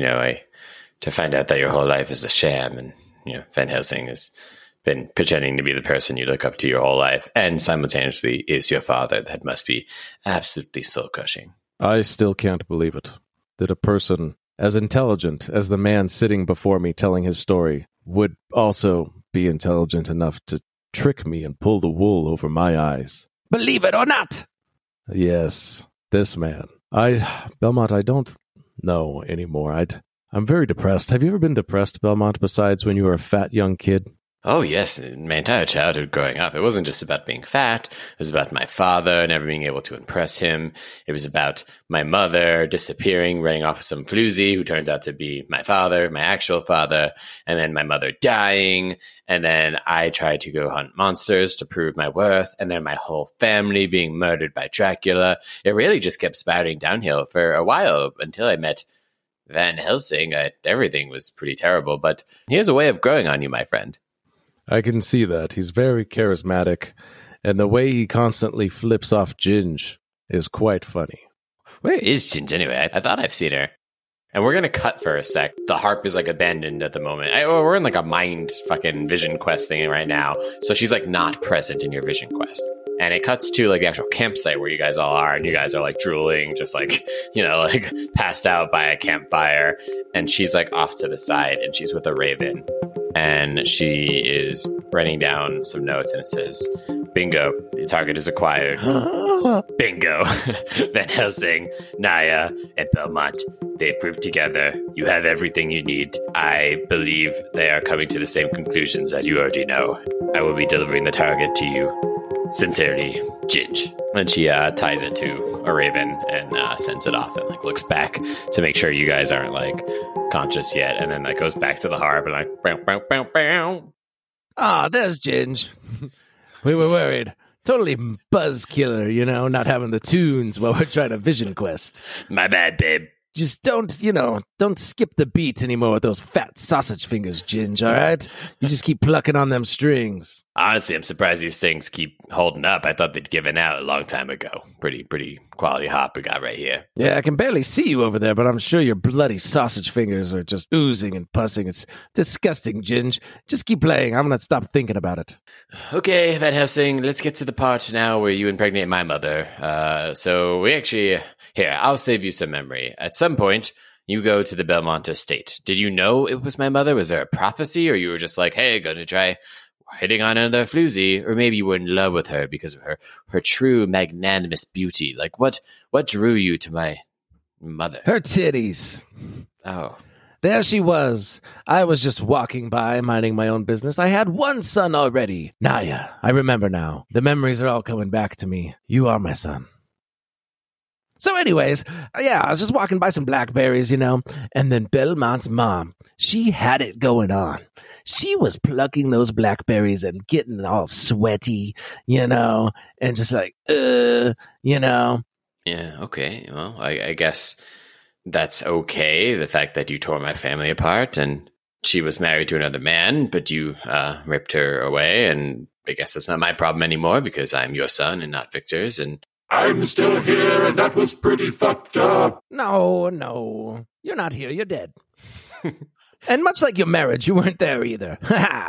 To find out that your whole life is a sham, and, Van Helsing has been pretending to be the person you look up to your whole life, and simultaneously is your father. That must be absolutely soul-crushing. I still can't believe it. That a person as intelligent as the man sitting before me telling his story would also be intelligent enough to trick me and pull the wool over my eyes. Believe it or not! Yes, this man. Belmont, I don't know anymore. I'm very depressed. Have you ever been depressed, Belmont, besides when you were a fat young kid? Oh, yes. My entire childhood growing up, it wasn't just about being fat. It was about my father never being able to impress him. It was about my mother disappearing, running off with some floozy who turned out to be my father, my actual father, and then my mother dying. And then I tried to go hunt monsters to prove my worth. And then my whole family being murdered by Dracula. It really just kept spouting downhill for a while until I met Van Helsing. Everything was pretty terrible, but he has a way of growing on you, my friend. I can see that. He's very charismatic, and the way he constantly flips off Ginge is quite funny. Where is Ginge anyway? I thought I've seen her. And we're going to cut for a sec. The harp is like abandoned at the moment. We're in like a mind fucking vision quest thing right now. So she's like not present in your vision quest. And it cuts to like the actual campsite where you guys all are. And you guys are like drooling, just like, like passed out by a campfire. And she's like off to the side and she's with a raven. And she is writing down some notes and it says, bingo, the target is acquired. Bingo. Van Helsing, Naya, and Belmont. They've grouped together. You have everything you need. I believe they are coming to the same conclusions that you already know. I will be delivering the target to you. Sincerely, Ginge. And she ties it to a raven and sends it off and like looks back to make sure you guys aren't like conscious yet. And then like goes back to the harp and like bow, bow, bow, bow. Ah, there's Ginge. We were worried. Totally buzz killer, not having the tunes while we're trying to vision quest. My bad, babe. Just don't skip the beat anymore with those fat sausage fingers, Ginge, all right? You just keep plucking on them strings. Honestly, I'm surprised these things keep holding up. I thought they'd given out a long time ago. Pretty quality hop we got right here. Yeah, I can barely see you over there, but I'm sure your bloody sausage fingers are just oozing and pussing. It's disgusting, Ginge. Just keep playing. I'm going to stop thinking about it. Okay, Van Helsing, let's get to the part now where you impregnate my mother. So we actually... Here, I'll save you some memory. At some point, you go to the Belmont estate. Did you know it was my mother? Was there a prophecy? Or you were just like, hey, gonna try hitting on another floozy? Or maybe you were in love with her because of her true magnanimous beauty. Like, what drew you to my mother? Her titties. Oh. There she was. I was just walking by, minding my own business. I had one son already. Naya, I remember now. The memories are all coming back to me. You are my son. So anyways, yeah, I was just walking by some blackberries, and then Belmont's mom, she had it going on. She was plucking those blackberries and getting all sweaty, and just like, Yeah, okay. Well, I guess that's okay. The fact that you tore my family apart and she was married to another man, but you ripped her away, and I guess that's not my problem anymore because I'm your son and not Victor's, and I'm still here, and that was pretty fucked up. No. You're not here. You're dead. And much like your marriage, you weren't there either.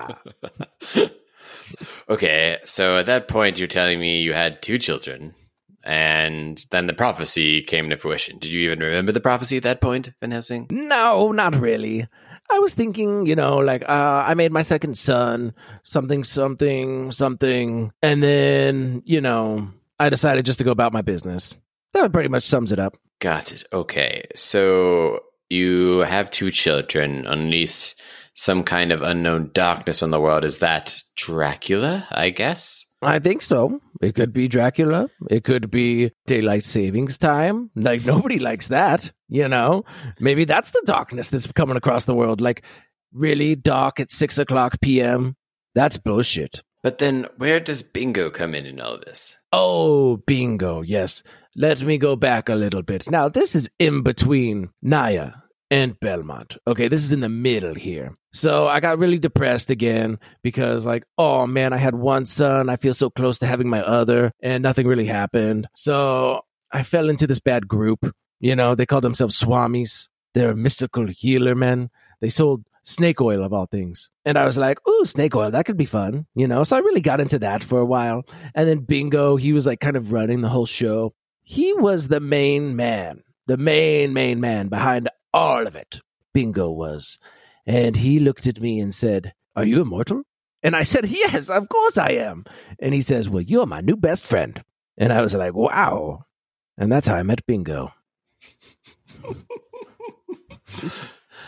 Okay, so at that point, you're telling me you had 2 children, and then the prophecy came to fruition. Did you even remember the prophecy at that point, Van Helsing? No, not really. I was thinking, I made my second son, something, and then, I decided just to go about my business. That pretty much sums it up. Got it. Okay. So you have 2 children, unleash some kind of unknown darkness on the world. Is that Dracula, I guess? I think so. It could be Dracula. It could be daylight savings time. Like, nobody likes that, Maybe that's the darkness that's coming across the world. Like, really dark at 6 o'clock p.m.? That's bullshit. But then where does Bingo come in all of this? Oh, Bingo, yes. Let me go back a little bit. Now, this is in between Naya and Belmont. Okay, this is in the middle here. So I got really depressed again because oh man, I had one son. I feel so close to having my other and nothing really happened. So I fell into this bad group. They call themselves Swamis. They're mystical healer men. They sold snake oil of all things. And I was like, ooh, snake oil, that could be fun, So I really got into that for a while. And then Bingo, he was kind of running the whole show. He was the main man behind all of it. Bingo was. And he looked at me and said, are you immortal? And I said, yes, of course I am. And he says, well, you're my new best friend. And I was like, wow. And that's how I met Bingo.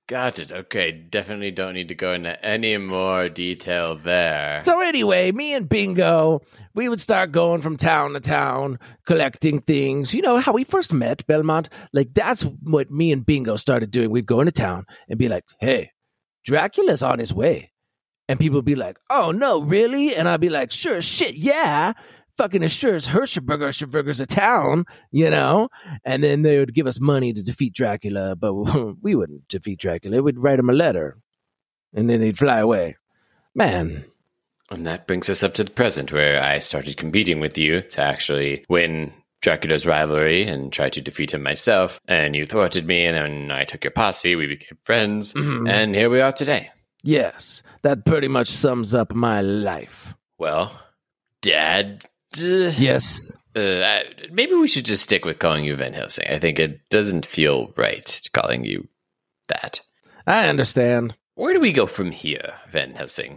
Got it. Okay, definitely don't need to go into any more detail there. So anyway, me and Bingo, we would start going from town to town, collecting things. You know how we first met, Belmont? Like, that's what me and Bingo started doing. We'd go into town and be like, hey, Dracula's on his way. And people would be like, oh, no, really? And I'd be like, sure, shit, yeah. Fucking as sure as Hirschberger's a town, you know? And then they would give us money to defeat Dracula, but we wouldn't defeat Dracula. We'd write him a letter, and then he'd fly away. Man. And that brings us up to the present, where I started competing with you to actually win Dracula's rivalry and try to defeat him myself. And you thwarted me, and then I took your posse, we became friends, and here we are today. Yes, that pretty much sums up my life. Well, Dad... Yes. Maybe we should just stick with calling you Van Helsing. I think it doesn't feel right calling you that. I understand. Where do we go from here, Van Helsing?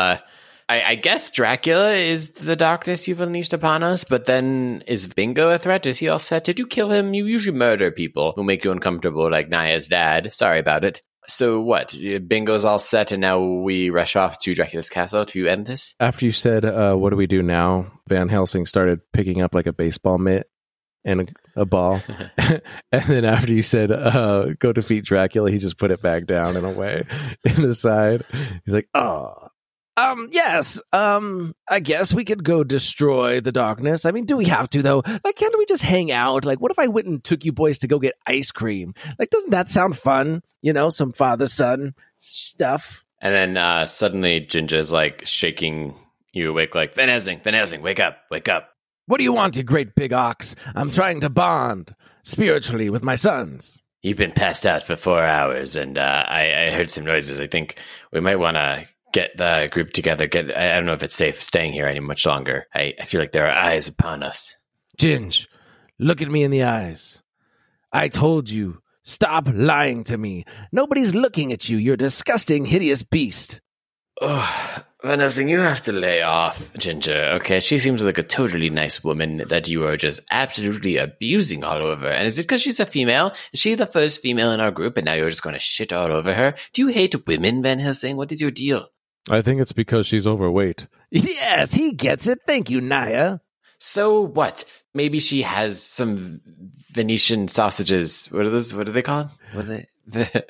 I guess Dracula is the darkness you've unleashed upon us, but then is Bingo a threat? Is he all set? Did you kill him? You usually murder people who make you uncomfortable, like Naya's dad. Sorry about it. So what? Bingo's all set, and now we rush off to Dracula's castle to end this? After you said, what do we do now? Van Helsing started picking up like a baseball mitt and a ball. And then after you said, go defeat Dracula, he just put it back down in a way in the side. He's like, oh. Yes. I guess we could go destroy the darkness. I mean, do we have to, though? Like, can't we just hang out? Like, what if I went and took you boys to go get ice cream? Like, doesn't that sound fun? You know, some father-son stuff. And then suddenly Ginger's like shaking you awake, like, Van Helsing, wake up. What do you want, you great big ox? I'm trying to bond spiritually with my sons. You've been passed out for 4 hours, and I heard some noises. I think we might want to get the group together. I don't know if it's safe staying here any much longer. I feel like there are eyes upon us. Ginge, look at me in the eyes. I told you, stop lying to me. Nobody's looking at you, you disgusting, hideous beast. Oh, Van Helsing, you have to lay off Ginger, okay? She seems like a totally nice woman that you are just absolutely abusing all over. And is it because she's a female? Is she the first female in our group, and now you're just going to shit all over her? Do you hate women, Van Helsing? What is your deal? I think it's because she's overweight. Yes, he gets it. Thank you, Naya. So what? Maybe she has some Venetian sausages. What are those? What are they called? What are they? The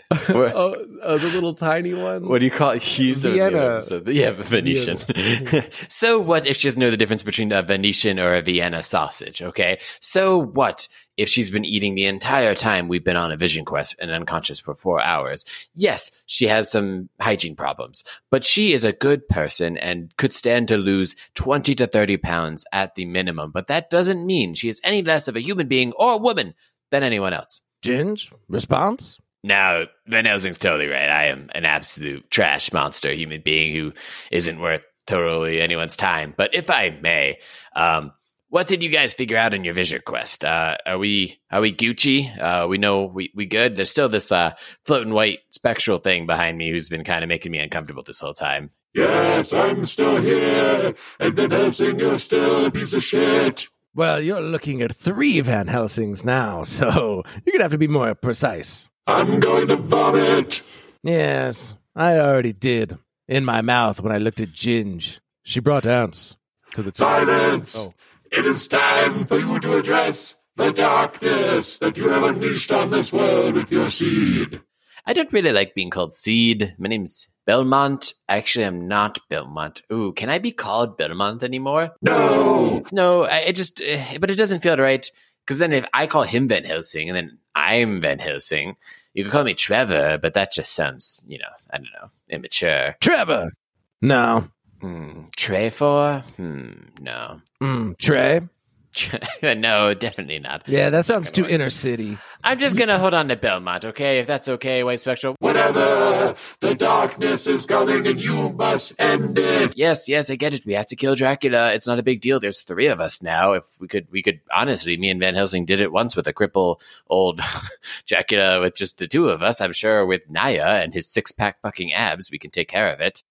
little tiny ones. What do you call it? Vienna. Venetian. So what if she doesn't know the difference between a Venetian or a Vienna sausage? Okay. So what if she's been eating the entire time we've been on a vision quest and unconscious for 4 hours? Yes, she has some hygiene problems, but she is a good person and could stand to lose 20 to 30 pounds at the minimum. But that doesn't mean she is any less of a human being or a woman than anyone else. Ginge, response? Now, Van Helsing's totally right. I am an absolute trash monster human being who isn't worth totally anyone's time. But if I may, what did you guys figure out in your vision quest? Are we Gucci? We know we good? There's still this floating white spectral thing behind me who's been kind of making me uncomfortable this whole time. Yes, I'm still here. And Van Helsing, you're still a piece of shit. Well, you're looking at 3 Van Helsings now, so you're going to have to be more precise. I'm going to vomit. Yes, I already did. In my mouth when I looked at Ginge. She brought ants to the Silence! Oh. It is time for you to address the darkness that you have unleashed on this world with your seed. I don't really like being called Seed. My name's Belmont. Actually, I'm not Belmont. Ooh, can I be called Belmont anymore? No! No, but it doesn't feel right. Because then if I call him Van Helsing and then I'm Van Helsing, you can call me Trevor, but that just sounds, I don't know, immature. Trevor! No. Trefor? No. Trey? No, definitely not. Yeah, that sounds too inner city. I'm just going to hold on to Belmont, okay? If that's okay, White Spectral. Whatever. The darkness is coming and you must end it. Yes, I get it. We have to kill Dracula. It's not a big deal. There's 3 of us now. If we could honestly, me and Van Helsing did it once with a cripple old Dracula with just the 2 of us. I'm sure with Naya and his 6-pack fucking abs, we can take care of it.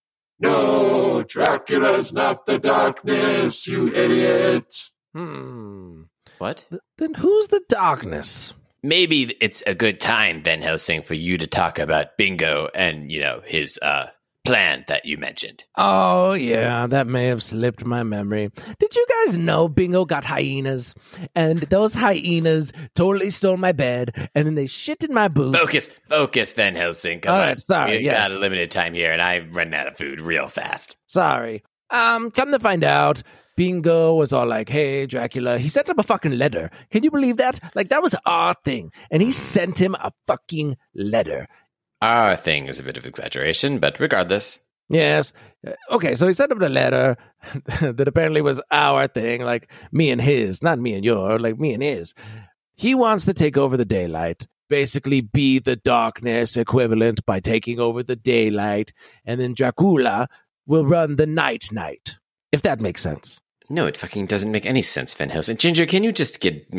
No, Dracula's not the darkness, you idiot. What? Then who's the darkness? maybe it's a good time, Van Helsing, for you to talk about Bingo and, his plan that you mentioned. Oh, yeah, that may have slipped my memory. Did you guys know Bingo got hyenas? And those hyenas totally stole my bed, and then they shit in my boots. Focus, Van Helsing. Come All on. right, sorry, We got a limited time here, and I'm running out of food real fast. Sorry. Come to find out, Bingo was all like, hey, Dracula, he sent him a fucking letter. Can you believe that? Like, that was our thing. And he sent him a fucking letter. Our thing is a bit of exaggeration, but regardless. Yes. Okay, so he sent him the letter that apparently was our thing, like me and his, not me and your, like me and his. He wants to take over the daylight, basically be the darkness equivalent by taking over the daylight, and then Dracula will run the night, if that makes sense. No, it fucking doesn't make any sense, Van Helsing. Ginger, can you just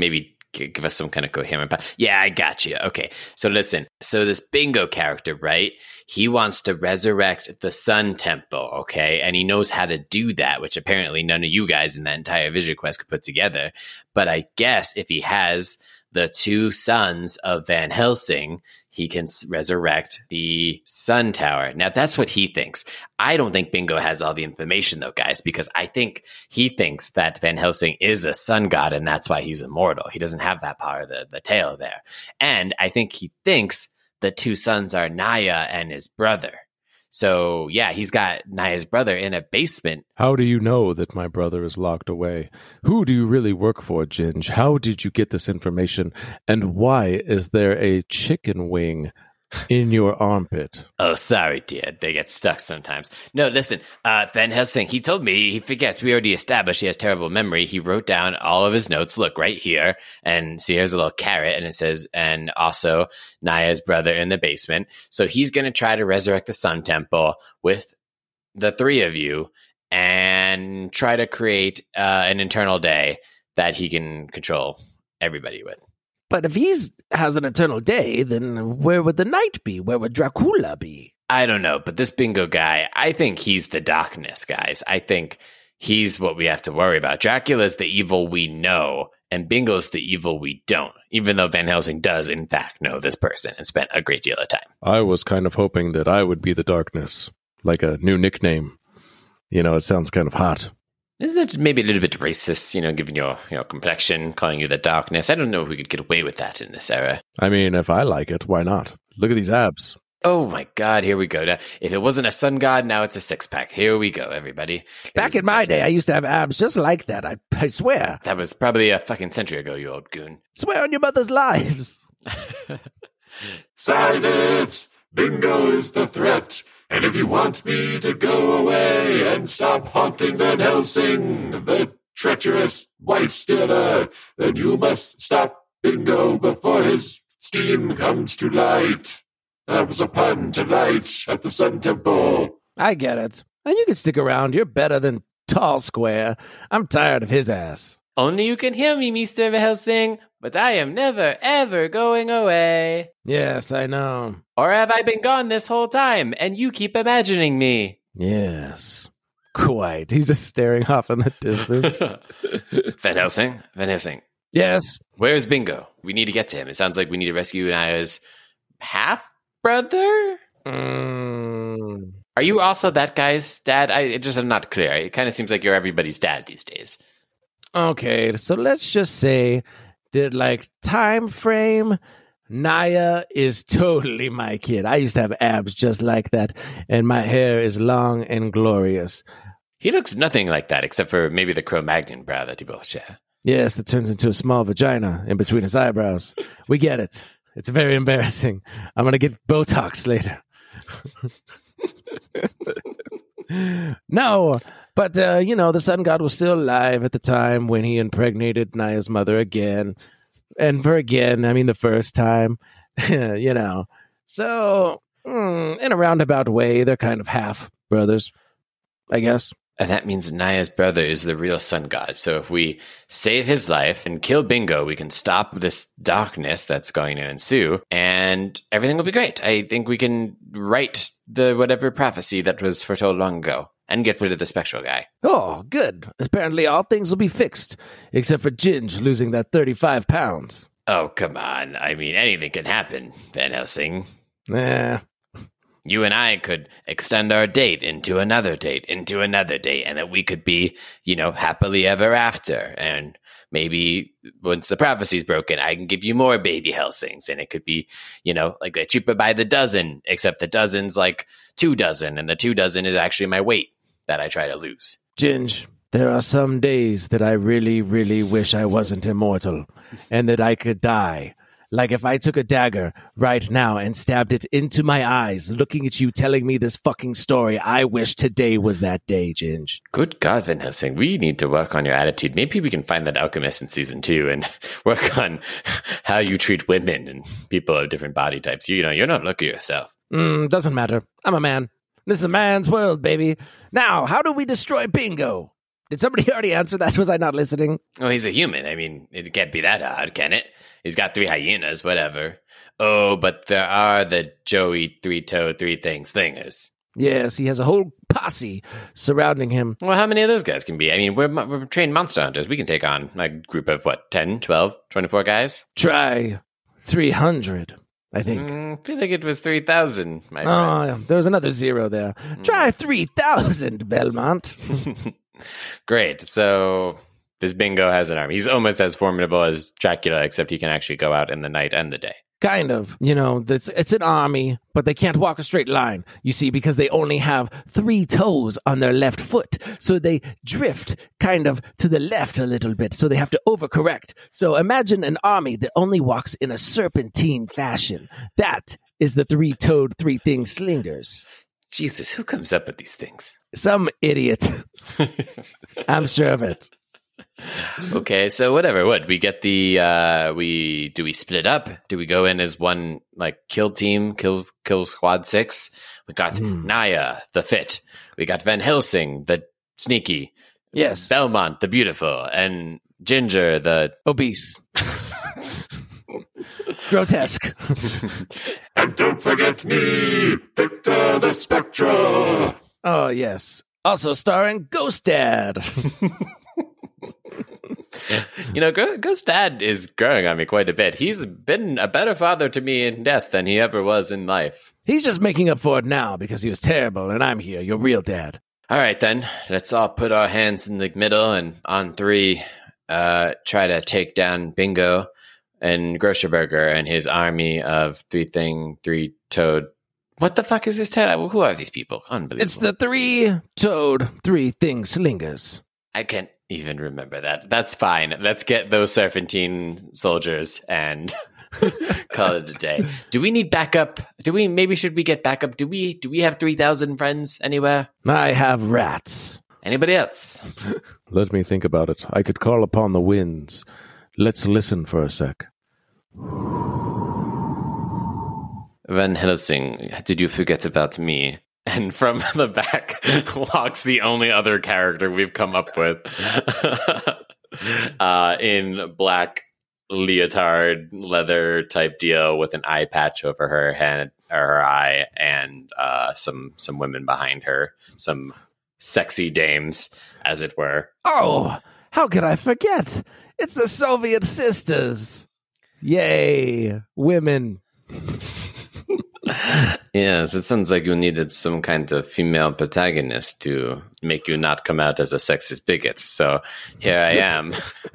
give us some kind of coherent Yeah, I got you. Okay, so listen. So this Bingo character, right? He wants to resurrect the Sun Temple, okay? And he knows how to do that, which apparently none of you guys in that entire Vision Quest could put together. But I guess if he has the two sons of Van Helsing, he can resurrect the Sun Tower. Now, that's what he thinks. I don't think Bingo has all the information, though, guys, because I think he thinks that Van Helsing is a sun god, and that's why he's immortal. He doesn't have that part of the tale there. And I think he thinks the two sons are Naya and his brother. So, yeah, he's got Naya's brother in a basement. How do you know that my brother is locked away? Who do you really work for, Ginge? How did you get this information? And why is there a chicken wing in your armpit? Oh, sorry, dear. They get stuck sometimes. No, listen, Van Helsing, he told me he forgets. We already established he has terrible memory. He wrote down all of his notes. Look, right here. And see, here's a little carrot, and it says, and also Naya's brother in the basement. So he's going to try to resurrect the Sun Temple with the three of you and try to create an eternal day that he can control everybody with. But if he has an eternal day, then where would the night be? Where would Dracula be? I don't know, but this Bingo guy, I think he's the darkness, guys. I think he's what we have to worry about. Dracula's the evil we know, and Bingo's the evil we don't, even though Van Helsing does, in fact, know this person and spent a great deal of time. I was kind of hoping that I would be the darkness, like a new nickname. It sounds kind of hot. Isn't that maybe a little bit racist, given your complexion, calling you the darkness? I don't know if we could get away with that in this era. I mean, if I like it, why not? Look at these abs. Oh my God, here we go. Now, if it wasn't a sun god, now it's a six-pack. Here we go, everybody. Back in my day, I used to have abs just like that, I swear. That was probably a fucking century ago, you old goon. Swear on your mother's lives. Silence! Bingo is the threat. And if you want me to go away and stop haunting Van Helsing, the treacherous wife stealer, then you must stop Bingo before his scheme comes to light. That was a pun, to light at the Sun Temple. I get it. And you can stick around. You're better than Tall Square. I'm tired of his ass. Only you can hear me, Mr. Van Helsing, but I am never, ever going away. Yes, I know. Or have I been gone this whole time, and you keep imagining me? Yes. Quite. He's just staring off in the distance. Van Helsing. Yes? Where's Bingo? We need to get to him. It sounds like we need to rescue Naya's half-brother? Are you also that guy's dad? I'm not clear. It kind of seems like you're everybody's dad these days. Okay, so let's just say that, time frame, Naya is totally my kid. I used to have abs just like that, and my hair is long and glorious. He looks nothing like that, except for maybe the Cro-Magnon brow that you both share. Yes, that turns into a small vagina in between his eyebrows. We get it. It's very embarrassing. I'm going to get Botox later. No, but, the sun god was still alive at the time when he impregnated Naya's mother again. And for again, I mean the first time, So, in a roundabout way, they're kind of half brothers, I guess. And that means Naya's brother is the real sun god. So if we save his life and kill Bingo, we can stop this darkness that's going to ensue, and everything will be great. I think we can write the whatever prophecy that was foretold long ago and get rid of the spectral guy. Oh, good. Apparently all things will be fixed, except for Ginge losing that 35 pounds. Oh, come on. I mean, anything can happen, Van Helsing. Nah. You and I could extend our date into another date, and that we could be, happily ever after. And maybe once the prophecy's broken, I can give you more baby Helsings, and it could be, like they're cheaper by the dozen, except the dozen's like 2 dozen, and the 2 dozen is actually my weight that I try to lose. Ginge, there are some days that I really, really wish I wasn't immortal and that I could die. Like if I took a dagger right now and stabbed it into my eyes, looking at you telling me this fucking story, I wish today was that day, Ginge. Good God, Van Helsing, we need to work on your attitude. Maybe we can find that alchemist in season 2 and work on how you treat women and people of different body types. You're not looking at yourself. Doesn't matter. I'm a man. This is a man's world, baby. Now, how do we destroy Bingo? Did somebody already answer that? Was I not listening? Oh, he's a human. I mean, it can't be that hard, can it? He's got 3 hyenas, whatever. Oh, but there are the Joey 3-toed 3-thing slingers. Yes, he has a whole posse surrounding him. Well, how many of those guys can be? I mean, we're trained monster hunters. We can take on a group of, 10, 12, 24 guys? Try 300, I think. I feel like it was 3,000, my friend. Oh, yeah. There was another 0 there. Try 3,000, Belmont. Great. So this Bingo has an army. He's almost as formidable as Dracula, except he can actually go out in the night and the day. Kind of. It's an army, but they can't walk a straight line, you see, because they only have 3 toes on their left foot. So they drift kind of to the left a little bit, so they have to overcorrect. So imagine an army that only walks in a serpentine fashion. That is the 3-toed 3-thing slingers. Jesus, who comes up with these things? Some idiot. I'm sure of it. Okay, so whatever. What we get do we split up? Do we go in as one kill team, kill squad 6? We got Naya, the fit. We got Van Helsing, the sneaky. Yes. Belmont, the beautiful, and Ginger, the obese. Grotesque. And don't forget me, Victor the Spectra. Oh, yes. Also starring Ghost Dad. Ghost Dad is growing on me quite a bit. He's been a better father to me in death than he ever was in life. He's just making up for it now because he was terrible, and I'm here, your real dad. All right, then. Let's all put our hands in the middle, and on 3, try to take down Bingo and Grocerberger and his army of 3-toed. What the fuck is this? Who are these people? Unbelievable. It's the 3-toed 3-thing slingers. I can't even remember that. That's fine. Let's get those serpentine soldiers and call it a day. Do we need backup? Should we get backup? Do we have 3,000 friends anywhere? I have rats. Anybody else? Let me think about it. I could call upon the winds. Let's listen for a sec. Van Helsing, did you forget about me? And from the back walks the only other character we've come up with in black leotard leather type deal with an eye patch over her head or her eye, and some women behind her, some sexy dames, as it were. Oh, how could I forget? It's the Soviet sisters. Yay, women. Yes, it sounds like you needed some kind of female protagonist to make you not come out as a sexist bigot. So here I am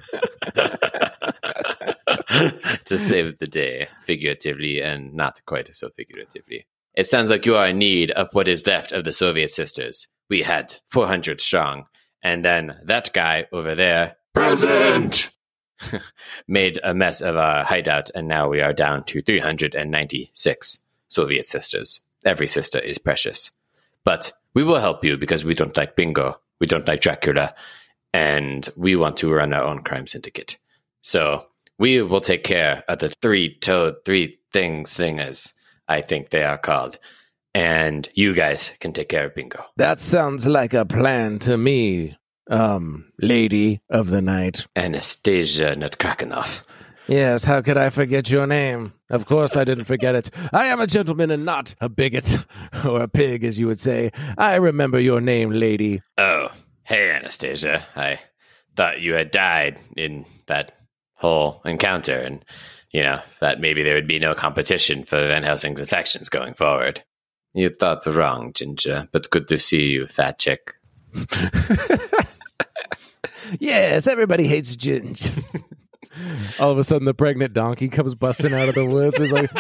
to save the day, figuratively and not quite so figuratively. It sounds like you are in need of what is left of the Soviet sisters. We had 400 strong, and then that guy over there, Present! made a mess of our hideout, and now we are down to 396 Soviet sisters. Every sister is precious. But we will help you because we don't like Bingo, we don't like Dracula, and we want to run our own crime syndicate. So we will take care of the 3-toed 3-thing slingers, I think they are called. And you guys can take care of Bingo. That sounds like a plan to me, lady of the night. Anastasia Nutkrakenov. Yes, how could I forget your name? Of course I didn't forget it. I am a gentleman and not a bigot, or a pig, as you would say. I remember your name, lady. Oh, hey, Anastasia. I thought you had died in that whole encounter, and that maybe there would be no competition for Van Helsing's affections going forward. You thought wrong, Ginger, but good to see you, fat chick. Yes, everybody hates Ginger. All of a sudden, the pregnant donkey comes busting out of the woods. It's like,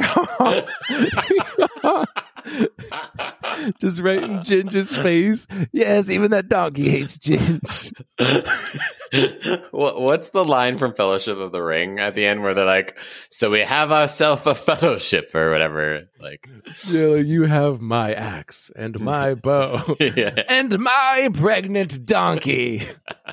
just right in Ginger's face. Yes, even that donkey hates Ginger. What's the line from Fellowship of the Ring at the end where they're like, so we have ourselves a fellowship or whatever? Like, yeah, you have my axe and my bow and my pregnant donkey.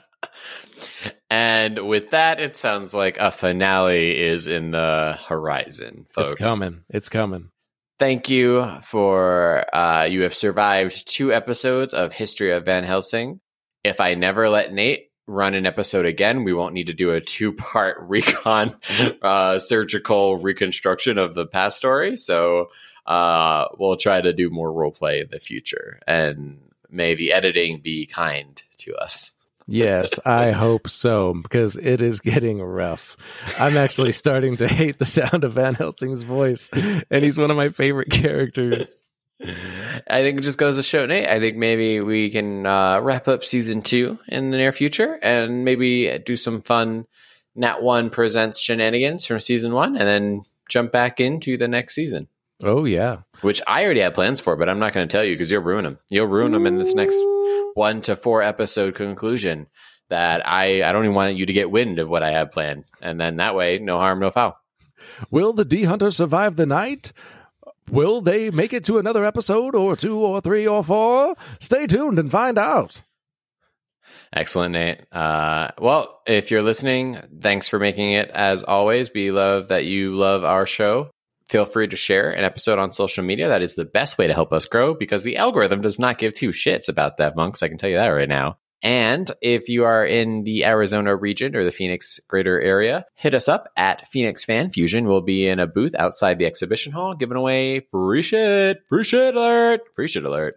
And with that, it sounds like a finale is in the horizon, folks. It's coming. Thank you for you have survived 2 episodes of History of Van Helsing. If I never let Nate run an episode again, we won't need to do a 2-part recon surgical reconstruction of the past story. So we'll try to do more roleplay in the future. And may the editing be kind to us. Yes, I hope so, because it is getting rough. I'm actually starting to hate the sound of Van Helsing's voice, and he's one of my favorite characters. I think it just goes to show, Nate, I think maybe we can wrap up season 2 in the near future and maybe do some fun Nat 1 Presents shenanigans from season 1 and then jump back into the next season. Oh, yeah. Which I already had plans for, but I'm not going to tell you because you'll ruin them. You'll ruin them in this next 1 to 4 episode conclusion that I don't even want you to get wind of what I have planned. And then that way, no harm, no foul. Will the D-Hunter survive the night? Will they make it to another episode or 2 or 3 or 4? Stay tuned and find out. Excellent, Nate. Well, if you're listening, thanks for making it as always. We love that you love our show. Feel free to share an episode on social media. That is the best way to help us grow because the algorithm does not give 2 shits about Dev Monks. I can tell you that right now. And if you are in the Arizona region or the Phoenix greater area, hit us up at Phoenix Fan Fusion. We'll be in a booth outside the exhibition hall giving away free shit. Free shit alert. Free shit alert.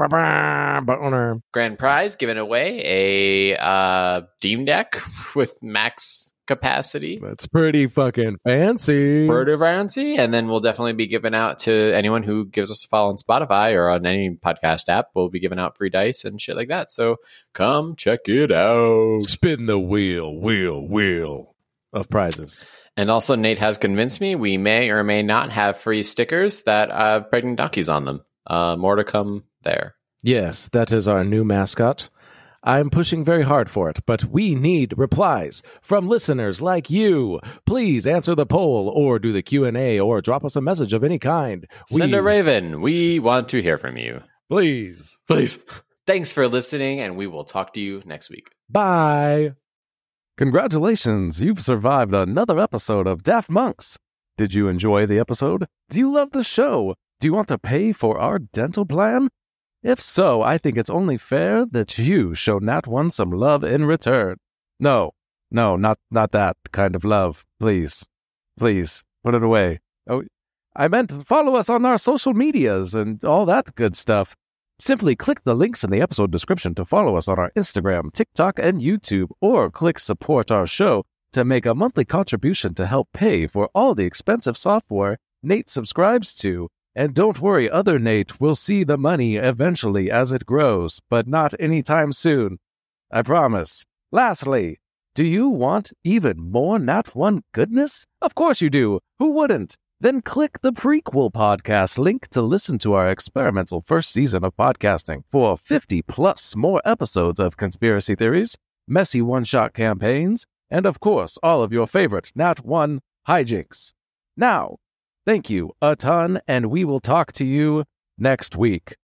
Grand prize, giving away a Steam Deck with max capacity. That's pretty fucking fancy. Pretty fancy. And then we'll definitely be giving out to anyone who gives us a follow on Spotify or on any podcast app. We'll be giving out free dice and shit like that. So come check it out. Spin the wheel of prizes. And also, Nate has convinced me we may or may not have free stickers that have pregnant donkeys on them. More to come there. Yes, that is our new mascot. I'm pushing very hard for it, but we need replies from listeners like you. Please answer the poll or do the Q&A or drop us a message of any kind. Send a raven. We want to hear from you. Please. Thanks for listening, and we will talk to you next week. Bye. Congratulations, you've survived another episode of Daft Monks. Did you enjoy the episode? Do you love the show? Do you want to pay for our dental plan? If so, I think it's only fair that you show Nat 1 some love in return. No, not that kind of love. Please, put it away. Oh, I meant follow us on our social medias and all that good stuff. Simply click the links in the episode description to follow us on our Instagram, TikTok, and YouTube, or click support our show to make a monthly contribution to help pay for all the expensive software Nate subscribes to. And don't worry, other Nate will see the money eventually as it grows, but not anytime soon. I promise. Lastly, do you want even more Nat 1 goodness? Of course you do. Who wouldn't? Then click the prequel podcast link to listen to our experimental first season of podcasting for 50+ more episodes of conspiracy theories, messy one-shot campaigns, and of course, all of your favorite Nat 1 hijinks. Now, thank you a ton, and we will talk to you next week.